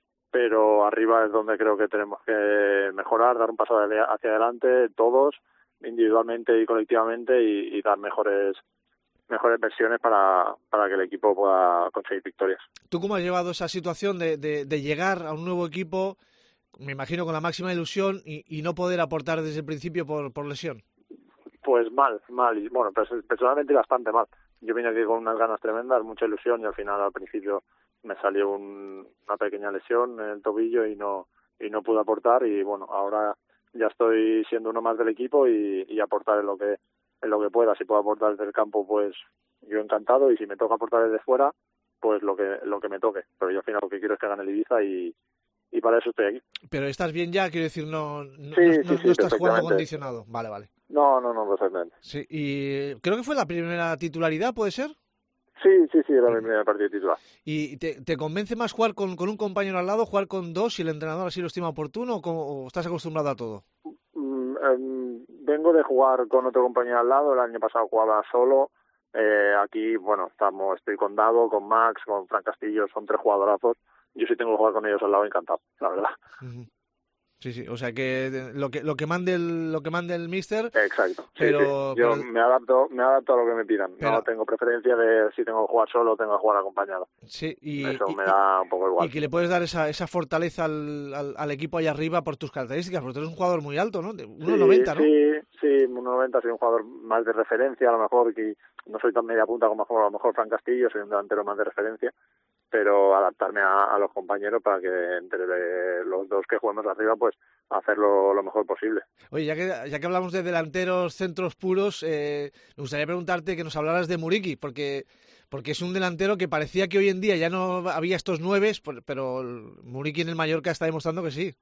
pero arriba es donde creo que tenemos que mejorar, dar un paso hacia adelante todos, individualmente y colectivamente, y, y dar mejores mejores versiones para, para que el equipo pueda conseguir victorias. ¿Tú cómo has llevado esa situación de, de, de llegar a un nuevo equipo, me imagino con la máxima ilusión, y, y no poder aportar desde el principio por, por lesión? Pues mal, mal, y bueno, personalmente bastante mal. Yo vine aquí con unas ganas tremendas, mucha ilusión, y al final al principio me salió un, una pequeña lesión en el tobillo y no y no pude aportar, y bueno, ahora ya estoy siendo uno más del equipo y, y aportar en lo que en lo que pueda. Si puedo aportar desde el campo, pues yo encantado, y si me toca aportar desde fuera, pues lo que lo que me toque. Pero yo al final lo que quiero es que gane el Ibiza y y para eso estoy aquí. Pero estás bien ya, quiero decir, no, no, sí, no, sí, no, sí, no estás jugando condicionado. Vale, vale. No, no, no, perfectamente. Sí, y creo que fue la primera titularidad, ¿puede ser? Sí, sí, sí, era mi primer partido titular. ¿Y te, te convence más jugar con, con un compañero al lado, jugar con dos, si el entrenador así lo estima oportuno, o, cómo, o estás acostumbrado a todo? Mm, eh, vengo de jugar con otro compañero al lado, el año pasado jugaba solo, eh, aquí, bueno, estamos, estoy con Davo, con Max, con Fran Castillo, son tres jugadorazos. Yo sí tengo que jugar con ellos al lado, encantado, la verdad. Uh-huh. Sí, sí, o sea que lo que lo que mande el lo que mande el míster. Exacto. Pero, sí, sí. Yo pero... me adapto, me adapto a lo que me pidan. Pero... No tengo preferencia de si tengo que jugar solo o tengo que jugar acompañado. Sí, y eso y, me da un poco igual. Y que le puedes dar esa esa fortaleza al, al, al equipo allá arriba por tus características, porque tú eres un jugador muy alto, ¿no? De uno noventa, sí, ¿no? Sí, sí, uno noventa, soy un jugador más de referencia, a lo mejor que no soy tan media punta como a lo mejor Fran Castillo, soy un delantero más de referencia, pero adaptarme a, a los compañeros para que entre los dos que juguemos arriba, pues hacerlo lo mejor posible. Oye, ya que ya que hablamos de delanteros, centros puros, eh, me gustaría preguntarte que nos hablaras de Muriqui, porque porque es un delantero que parecía que hoy en día ya no había estos nueves, pero Muriqui en el Mallorca está demostrando que sí.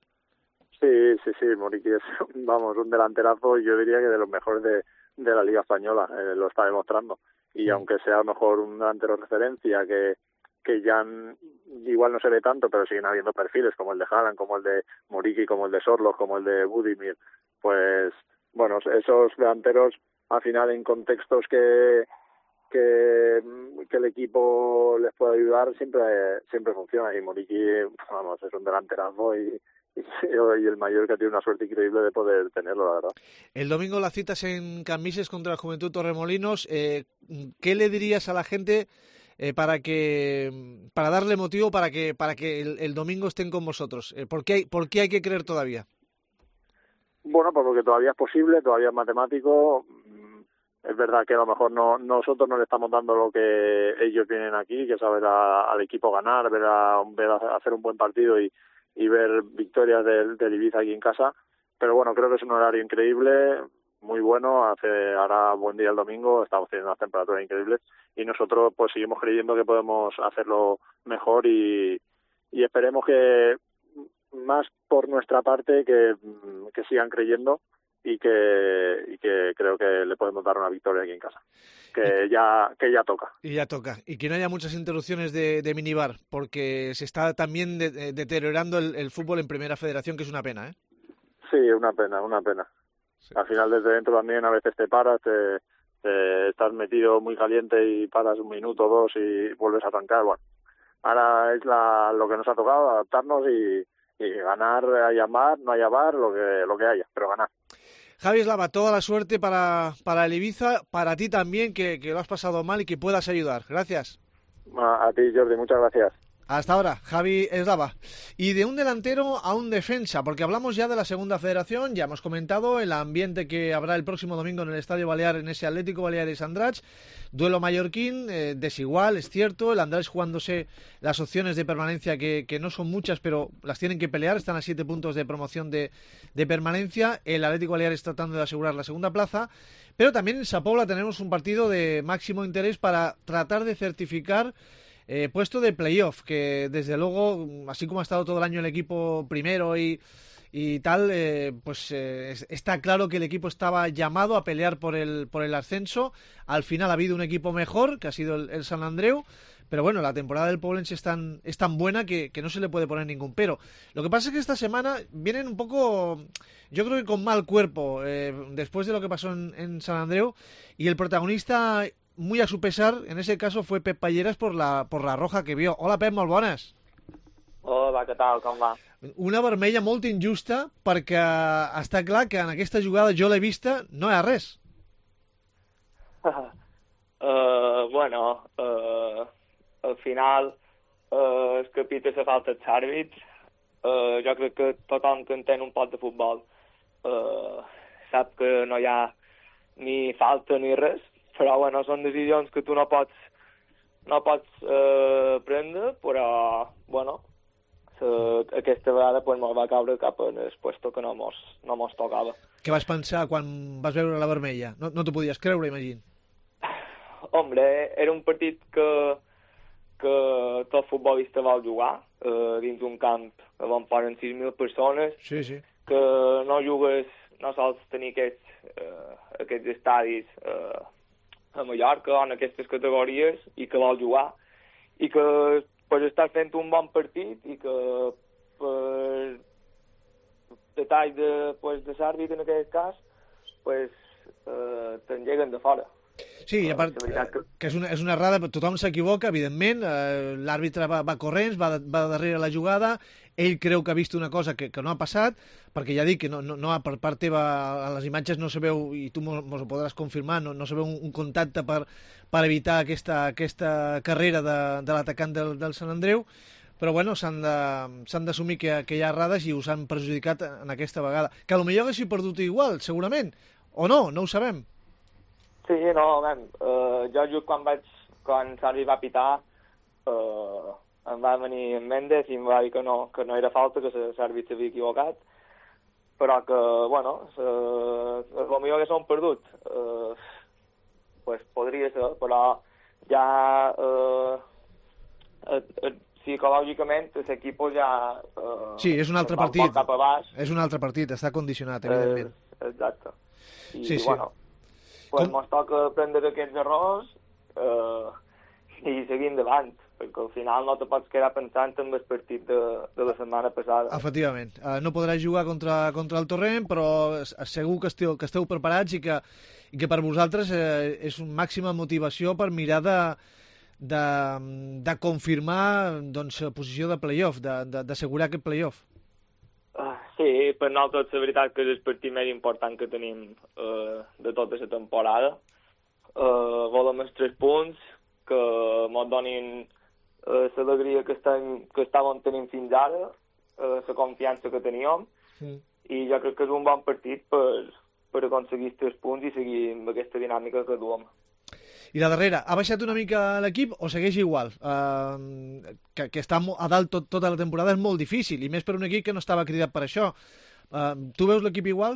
Sí, sí, sí, Muriqui es, vamos, un delanterazo, yo diría que de los mejores de, de la Liga Española, eh, lo está demostrando. Y sí. Aunque sea a lo mejor un delantero de referencia que que ya igual no se ve tanto, pero siguen habiendo perfiles como el de Haaland, como el de Muriqui, como el de Sorloth, como el de Budimir, pues bueno, esos delanteros al final en contextos que que, que el equipo les puede ayudar siempre siempre funciona, y Muriqui, vamos, es un delanterazo y y el Mallorca tiene una suerte increíble de poder tenerlo, la verdad. El domingo las citas en Cambises contra el Juventud Torremolinos, eh, ¿qué le dirías a la gente Eh, para que para darle motivo para que para que el, el domingo estén con vosotros? Eh, ¿por qué hay, por qué hay que creer todavía? Bueno, pues porque todavía es posible, todavía es matemático. Es verdad que a lo mejor no nosotros no le estamos dando lo que ellos vienen aquí, que es a ver a, al equipo ganar, ver a, ver a hacer un buen partido y, y ver victorias del, del Ibiza aquí en casa. Pero bueno, creo que es un horario increíble, muy bueno, hace ahora buen día el domingo, estamos teniendo unas temperaturas increíbles y nosotros pues seguimos creyendo que podemos hacerlo mejor y, y esperemos que más por nuestra parte que, que sigan creyendo y que y que creo que le podemos dar una victoria aquí en casa, que ya que ya toca. Y ya toca. Y que no haya muchas interrupciones de, de minibar, porque se está también de, de, deteriorando el, el fútbol en Primera Federación, que es una pena, ¿eh? Sí, una pena, una pena. Sí. Al final desde dentro también a veces te paras, te, te estás metido muy caliente y paras un minuto o dos y vuelves a arrancar. Bueno, ahora es la, lo que nos ha tocado, adaptarnos y, y ganar, a llamar, no a llamar, lo que lo que haya, pero ganar. Javi Eslava, toda la suerte para, para el Ibiza, para ti también, que, que lo has pasado mal y que puedas ayudar. Gracias. A, a ti, Jordi, muchas gracias. Hasta ahora, Javi Eslava. Y de un delantero a un defensa, porque hablamos ya de la segunda federación, ya hemos comentado el ambiente que habrá el próximo domingo en el Estadio Balear, en ese Atlético Baleares Andratx, duelo mallorquín, eh, desigual, es cierto, el Andratx jugándose las opciones de permanencia que, que no son muchas, pero las tienen que pelear, están a siete puntos de promoción de, de permanencia, el Atlético Baleares tratando de asegurar la segunda plaza, pero también en Sa Pobla tenemos un partido de máximo interés para tratar de certificar Eh, puesto de playoff, que desde luego, así como ha estado todo el año el equipo primero y, y tal, eh, pues eh, está claro que el equipo estaba llamado a pelear por el, por el ascenso. Al final ha habido un equipo mejor, que ha sido el, el Sant Andreu, pero bueno, la temporada del Poblense es tan, es tan buena que, que no se le puede poner ningún pero. Lo que pasa es que esta semana vienen un poco, yo creo que con mal cuerpo, eh, después de lo que pasó en, en Sant Andreu, y el protagonista, muy a su pesar, en ese caso fue Pep Palleras por la, por la roja que vio. Hola Pep, molt bones. Hola, què tal, com va? Una vermella molt injusta perquè està clar que en aquesta jugada jo l'he vista, no hi ha res. uh, bueno, uh, al final uh, es que pita la falta als àrbits. Uh, jo crec que tothom que entén un poc de futbol uh, sap que no hi ha ni falta ni res, però bueno, són decisions que tu no pots no pots eh, prendre, però bueno, se, aquesta vegada pues, me'l va caure cap en el puesto que no mos, no mos tocava. Què vas pensar quan vas veure la vermella? No, no t'ho podies creure, imagino. Hombre, era un partit que, que tot futbolista vol jugar, eh, dins un camp on ponen sis mil persones, sí, sí. Que no jugues, no sols tenir aquests, eh, aquests estadis eh, a Mallorca o en aquestes categories, i que vol jugar, i que pues, estàs fent un bon partit i que per detalls de, pues, de l'àrbit en aquest cas pues, eh, t'engeguen de fora. Sí, i a part, que... que és una, és una errada, tothom s'equivoca, evidentment, eh, l'àrbitre va, va corrents, va, va darrere la jugada, ell creu que ha vist una cosa que, que no ha passat, perquè ja dic que no, no, no per part teva a les imatges no se veu, i tu mos ho podràs confirmar, no, no se veu un, un contacte per, per evitar aquesta, aquesta carrera de, de l'atacant del, del Sant Andreu, però bueno, s'han d'assumir que, que hi ha errades i us han perjudicat en aquesta vegada. Que potser haguéssiu perdut igual, segurament, o no, no ho sabem. Sí, no, ben, uh, jo just quan vaig, quan s'arri va pitar, uh, em va venir en Méndez i em va dir que no, que no era falta, que l'àrbit s'havia equivocat, però que, bueno, uh, potser haguéssim perdut. Uh, pues podria ser, però ja uh, uh, uh, psicològicament l'equip ja... Uh, sí, és un altre partit. Cap a baix. És un altre partit, està condicionat, evidentment. Uh, exacte. I, sí, sí. Bueno, pues Com... ens toca prendre aquests errors eh, i seguir endavant, perquè al final no te pots quedar pensant en el partit de, de la setmana passada. Efectivament. Uh, no podràs jugar contra, contra el Torrent, però segur que esteu, que esteu preparats i que, i que per vosaltres eh, és una màxima motivació per mirar de, de, de confirmar doncs, posició de playoff, d'assegurar aquest playoff. Uh, sí, per nosaltres la veritat que és el partit més important que tenim uh, de tota la temporada. Uh, volem els tres punts que ens donin uh, l'alegria que, estem, que estàvem tenint fins ara, uh, la confiança que teníem, sí. I jo crec que és un bon partit per, per aconseguir els tres punts i seguir amb aquesta dinàmica que duem. I la darrera, ha baixat una mica l'equip o segueix igual? Uh, que, que està a dalt tot, tota la temporada és molt difícil, i més per un equip que no estava cridat per això. Uh, tu veus l'equip igual?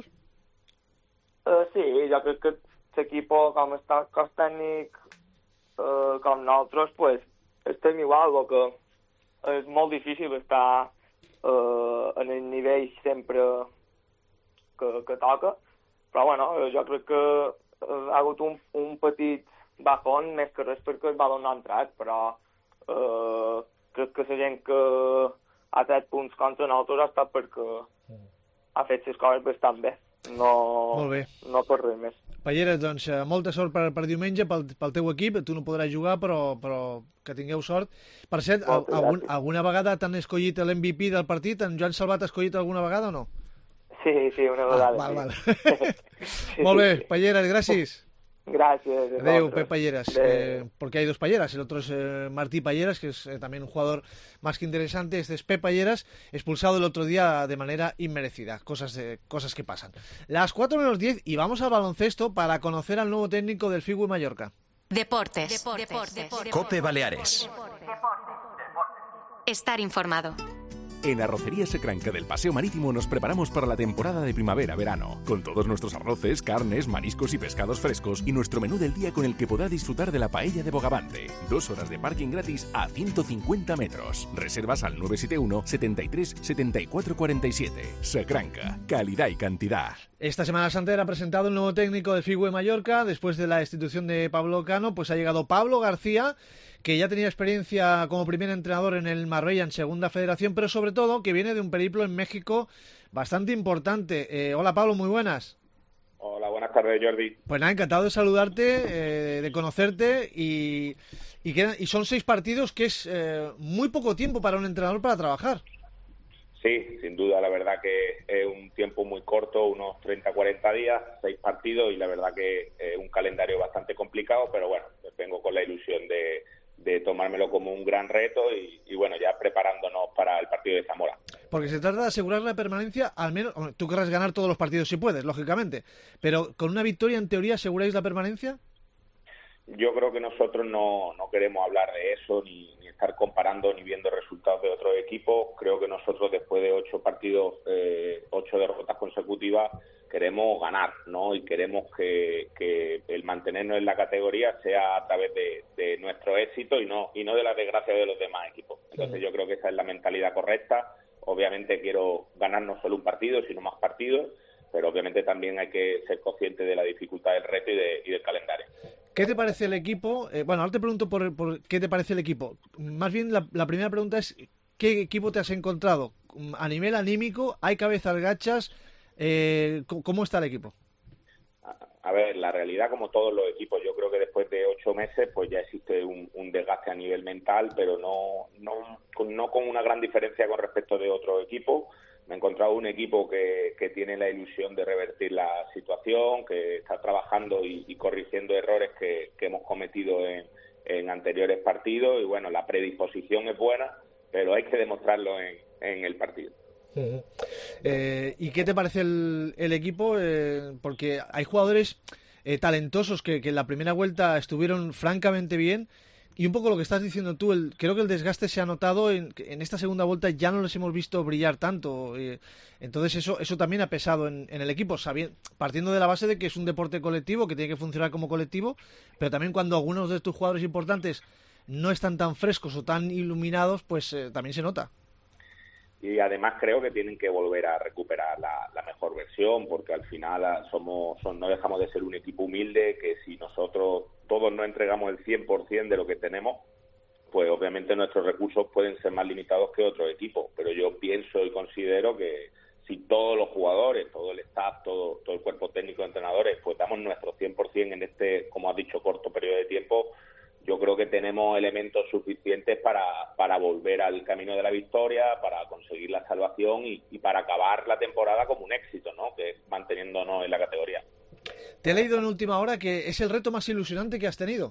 Uh, sí, jo crec que l'equip, com està el cos tècnic, uh, com nosaltres, pues, estem igual, el que és molt difícil estar uh, en el nivell sempre que, que toca, però bueno, jo crec que uh, ha hagut un, un petit bajón, més que res perquè el balon no ha entrat, però eh, crec que la gent que ha tret punts contra nosaltres ha estat perquè ha fet les coses bastant bé, no, Molt bé. No per res més. Palleres, doncs molta sort per, per diumenge pel, pel teu equip, tu no podràs jugar, però, però que tingueu sort. Per cert, algun, alguna vegada t'han escollit l'M V P del partit? En Joan Salvat ha escollit alguna vegada o no? Sí, sí, una vegada. Ah, val, sí. val. Sí, Molt bé, sí. Palleras, gràcies. Gràcies. Adeu, Pep Palleras, De... eh, porque hay dos Palleras, el otro es eh, Martí Palleras, que es eh, también un jugador más que interesante. Este es Pep Palleras, expulsado el otro día de manera inmerecida, cosas, de, cosas que pasan. Las cuatro menos diez y vamos al baloncesto para conocer al nuevo técnico del Figui Mallorca. Deportes. Deportes. Deportes. Cope Baleares. Estar informado. En Arrocería Secranca del Paseo Marítimo nos preparamos para la temporada de primavera-verano, con todos nuestros arroces, carnes, mariscos y pescados frescos y nuestro menú del día con el que podrá disfrutar de la paella de Bogavante. Dos horas de parking gratis a ciento cincuenta metros. Reservas al nueve siete uno, setenta y tres, setenta y cuatro cuarenta y siete. Secranca, calidad y cantidad. Esta Semana Santa era presentado el nuevo técnico de Figui Mallorca. Después de la destitución de Pablo Cano, pues ha llegado Pablo García, que ya tenía experiencia como primer entrenador en el Marbella en Segunda Federación, pero sobre todo que viene de un periplo en México bastante importante. Eh, hola Pablo, muy buenas. Hola, buenas tardes, Jordi. Pues nada, encantado de saludarte, eh, de conocerte y, y, que, y son seis partidos que es eh, muy poco tiempo para un entrenador para trabajar. Sí, sin duda, la verdad que es un tiempo muy corto, unos treinta a cuarenta días, seis partidos y la verdad que es un calendario bastante complicado, pero bueno, vengo con la ilusión de, de tomármelo como un gran reto y, y bueno, ya preparándonos para el partido de Zamora. Porque se trata de asegurar la permanencia, al menos, tú querrás ganar todos los partidos si puedes, lógicamente, pero con una victoria en teoría aseguráis la permanencia. Yo creo que nosotros no, no queremos hablar de eso, ni, ni estar comparando ni viendo resultados de otros equipos. Creo que nosotros después de ocho partidos, eh, ocho derrotas consecutivas, queremos ganar, ¿no? Y queremos que, que el mantenernos en la categoría sea a través de, de nuestro éxito y no, y no de la desgracia de los demás equipos. Entonces yo creo que esa es la mentalidad correcta. Obviamente quiero ganar no solo un partido, sino más partidos, pero obviamente también hay que ser consciente de la dificultad del reto y, de, y del calendario. ¿Qué te parece el equipo? Eh, bueno, ahora te pregunto por, por qué te parece el equipo. Más bien la, la primera pregunta es ¿qué equipo te has encontrado? A nivel anímico, ¿hay cabezas gachas? Eh, ¿Cómo está el equipo? A ver, la realidad, como todos los equipos, yo creo que después de ocho meses pues ya existe un, un desgaste a nivel mental, pero no, no, no con una gran diferencia con respecto de otros equipos. Me he encontrado un equipo que, que tiene la ilusión de revertir la situación, que está trabajando y, y corrigiendo errores que, que hemos cometido en, en anteriores partidos y bueno, la predisposición es buena, pero hay que demostrarlo en, en el partido. Uh-huh. Eh, ¿Y qué te parece el, el equipo? Eh, porque hay jugadores eh, talentosos que, que en la primera vuelta estuvieron francamente bien. Y un poco lo que estás diciendo tú, el, creo que el desgaste se ha notado en, en esta segunda vuelta, ya no les hemos visto brillar tanto. Eh, entonces eso eso también ha pesado en, en el equipo, sabiendo, partiendo de la base de que es un deporte colectivo, que tiene que funcionar como colectivo, pero también cuando algunos de tus jugadores importantes no están tan frescos o tan iluminados, pues eh, también se nota. Y además creo que tienen que volver a recuperar la, la mejor versión, porque al final somos son, no dejamos de ser un equipo humilde, que si nosotros todos no entregamos el cien por ciento de lo que tenemos, pues obviamente nuestros recursos pueden ser más limitados que otros equipos. Pero yo pienso y considero que si todos los jugadores, todo el staff, todo, todo el cuerpo técnico de entrenadores, pues damos nuestro cien por ciento en este, como has dicho, corto periodo de tiempo, yo creo que tenemos elementos suficientes para, para volver al camino de la victoria, para conseguir la salvación y, y para acabar la temporada como un éxito, ¿no? Que es manteniéndonos en la categoría. Te he leído en última hora que es el reto más ilusionante que has tenido.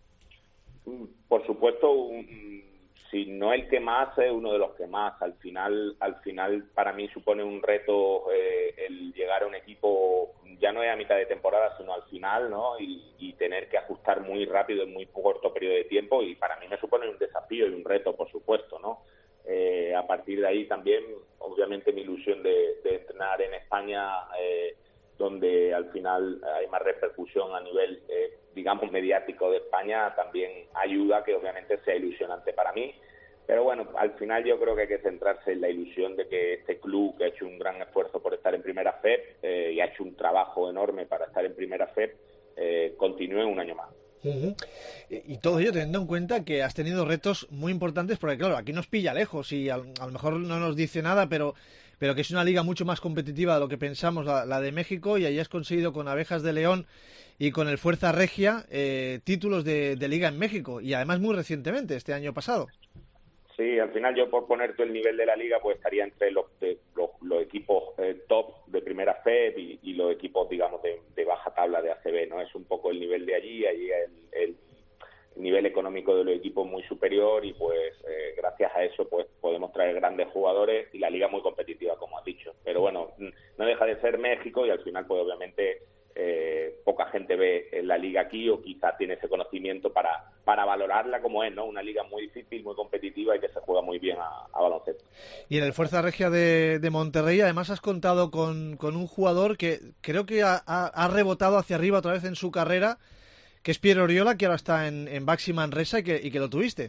Por supuesto, un, si no el que más, es uno de los que más. Al final, al final para mí supone un reto eh, el llegar a un equipo, ya no es a mitad de temporada, sino al final, ¿no? Y, y tener que ajustar muy rápido en muy corto periodo de tiempo, y para mí me supone un desafío y un reto, por supuesto, ¿no? Eh, a partir de ahí también, obviamente, mi ilusión de, de entrenar en España, eh, donde al final hay más repercusión a nivel, eh, digamos, mediático de España, también ayuda a que obviamente sea ilusionante para mí. Pero bueno, al final yo creo que hay que centrarse en la ilusión de que este club, que ha hecho un gran esfuerzo por estar en Primera F E P eh, y ha hecho un trabajo enorme para estar en Primera F E P, eh, continúe un año más. Uh-huh. Y todo ello teniendo en cuenta que has tenido retos muy importantes, porque claro, aquí nos pilla lejos y a, a lo mejor no nos dice nada, pero pero que es una liga mucho más competitiva de lo que pensamos, la, la de México, y ahí has conseguido con Abejas de León y con el Fuerza Regia eh, títulos de, de liga en México, y además muy recientemente, este año pasado. Sí, al final yo por ponerte el nivel de la liga pues estaría entre los de, los, los equipos eh, top de primera F E P y, y los equipos digamos de, de baja tabla de A C B, ¿no? Es un poco el nivel de allí, allí el, el, el nivel económico de los equipos muy superior y pues eh, gracias a eso pues podemos traer grandes jugadores y la liga muy competitiva como has dicho. Pero bueno, no deja de ser México y al final pues obviamente Eh, poca gente ve en la liga aquí o quizás tiene ese conocimiento para, para valorarla como es, ¿no? Una liga muy difícil, muy competitiva y que se juega muy bien a, a baloncesto. Y en el Fuerza Regia de, de Monterrey además has contado con, con un jugador que creo que ha, ha, ha rebotado hacia arriba otra vez en su carrera, que es Piero Oriola, que ahora está en, en Baxi Manresa y que, y que lo tuviste.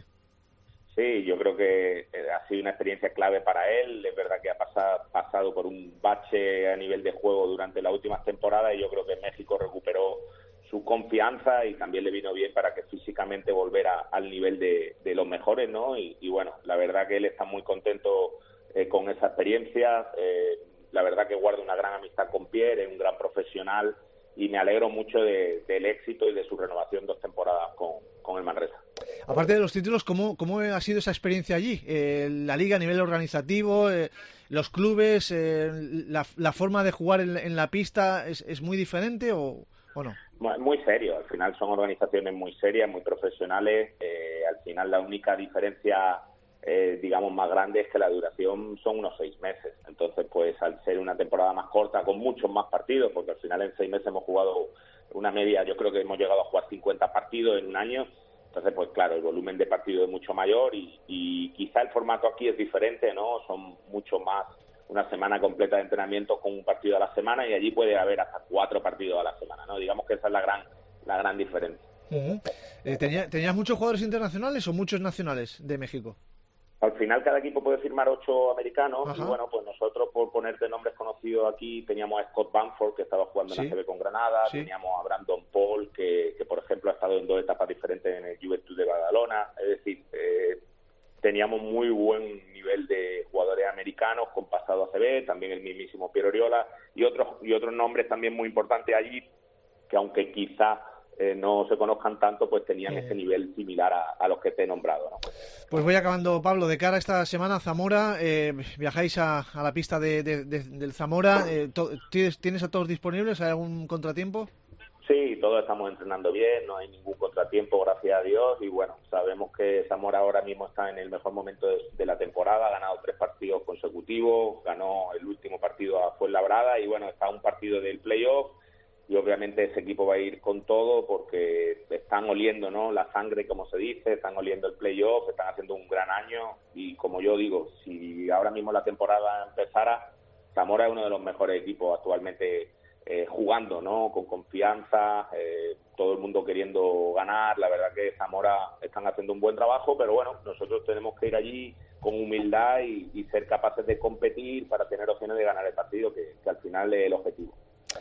Sí, yo creo que ha sido una experiencia clave para él. Es verdad que ha pasado, pasado por un bache a nivel de juego durante las últimas temporadas y yo creo que México recuperó su confianza y también le vino bien para que físicamente volviera al nivel de, de los mejores, ¿no? Y, y bueno, la verdad que él está muy contento eh, con esa experiencia. Eh, la verdad que guarda una gran amistad con Pierre, es un gran profesional y me alegro mucho de, del éxito y de su renovación dos temporadas con, con el Manresa. Aparte de los títulos, ¿cómo, cómo ha sido esa experiencia allí? Eh, la liga a nivel organizativo, eh, los clubes, eh, la, la forma de jugar en, en la pista, ¿es, es muy diferente o, o no? Muy serio, al final son organizaciones muy serias, muy profesionales. Eh, al final la única diferencia, eh, digamos, más grande es que la duración son unos seis meses. Entonces, pues al ser una temporada más corta, con muchos más partidos, porque al final en seis meses hemos jugado una media, yo creo que hemos llegado a jugar cincuenta partidos en un año. Entonces, pues claro, el volumen de partido es mucho mayor y, y quizá el formato aquí es diferente, ¿no? Son mucho más, una semana completa de entrenamiento con un partido a la semana y allí puede haber hasta cuatro partidos a la semana, ¿no? Digamos que esa es la gran la gran diferencia. Uh-huh. eh, ¿tenía, ¿Tenías muchos jugadores internacionales o muchos nacionales de México? Al final cada equipo puede firmar ocho americanos. Ajá. Y bueno, pues nosotros, por ponerte nombres conocidos aquí, teníamos a Scott Bamford, que estaba jugando Sí. en A C B con Granada, Sí. teníamos a Brandon Paul, que, que por ejemplo ha estado en dos etapas diferentes en el Juventud de Badalona. Es decir, eh, teníamos muy buen nivel de jugadores americanos con pasado A C B, también el mismísimo Piero Oriola y otros y otros nombres también muy importantes allí, que aunque quizás eh, no se conozcan tanto, pues tenían Eh. ese nivel similar a, a los que te he nombrado, ¿no? Pues voy acabando, Pablo. De cara a esta semana, Zamora, eh, viajáis a, a la pista de, de, de, del Zamora. Eh, to, ¿tienes, ¿Tienes a todos disponibles? ¿Hay algún contratiempo? Sí, todos estamos entrenando bien, no hay ningún contratiempo, gracias a Dios, y bueno, sabemos que Zamora ahora mismo está en el mejor momento de, de la temporada, ha ganado tres partidos consecutivos, ganó el último partido a Fuenlabrada y bueno, está a un partido del playoff y obviamente ese equipo va a ir con todo porque están oliendo, ¿no?, la sangre, como se dice, están oliendo el playoff, están haciendo un gran año y como yo digo, si ahora mismo la temporada empezara, Zamora es uno de los mejores equipos actualmente Eh, jugando, ¿no?, con confianza, eh, todo el mundo queriendo ganar. La verdad que Zamora están haciendo un buen trabajo, pero bueno, nosotros tenemos que ir allí con humildad y, y ser capaces de competir para tener opciones de ganar el partido, que, que al final es el objetivo.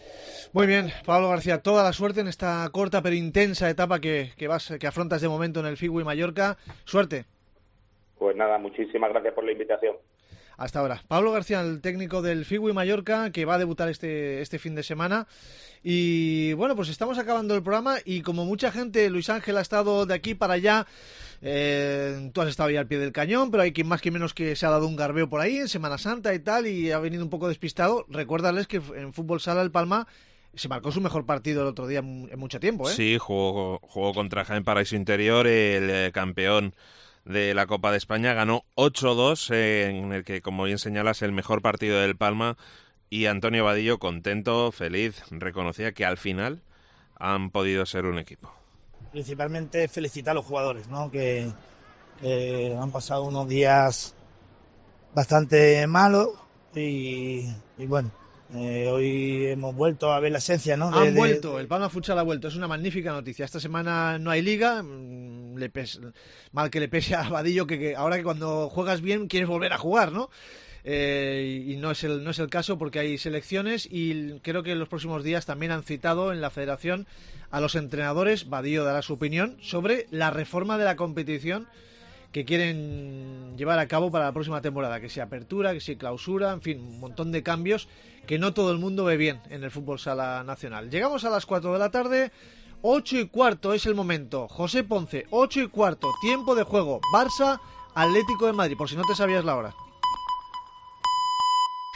Muy bien, Pablo García, toda la suerte en esta corta pero intensa etapa que, que vas que afrontas de momento en el Figui Mallorca. Suerte. Pues nada, muchísimas gracias por la invitación. Hasta ahora. Pablo García, el técnico del Figui Mallorca, que va a debutar este, este fin de semana. Y bueno, pues estamos acabando el programa y como mucha gente, Luis Ángel ha estado de aquí para allá, eh, tú has estado ya al pie del cañón, pero hay quien más que menos que se ha dado un garbeo por ahí en Semana Santa y tal, y ha venido un poco despistado. Recuérdales que en Fútbol Sala El Palma se marcó su mejor partido el otro día en mucho tiempo, ¿eh? Sí, jugó, jugó contra Jaén Paraíso Interior, el eh, campeón de la Copa de España, ganó ocho dos, eh, en el que, como bien señalas, el mejor partido del Palma, y Antonio Vadillo, contento, feliz, reconocía que al final han podido ser un equipo. Principalmente felicitar a los jugadores, ¿no?, que eh, han pasado unos días bastante malos y, y bueno, eh, hoy hemos vuelto a ver la esencia, ¿no? De, Han de... vuelto, el Palma Futsal ha vuelto, es una magnífica noticia. Esta semana no hay liga, le pes... mal que le pese a Vadillo, que, que ahora que cuando juegas bien quieres volver a jugar, ¿no? Eh, y no es el no es el caso porque hay selecciones y creo que en los próximos días también han citado en la federación a los entrenadores. Vadillo dará su opinión sobre la reforma de la competición que quieren llevar a cabo para la próxima temporada, que sea apertura, que sea clausura, en fin, un montón de cambios que no todo el mundo ve bien en el fútbol sala nacional. Llegamos a las cuatro de la tarde, ocho y cuarto es el momento. José Ponce, ocho y cuarto, tiempo de juego, Barça Atlético de Madrid, por si no te sabías la hora.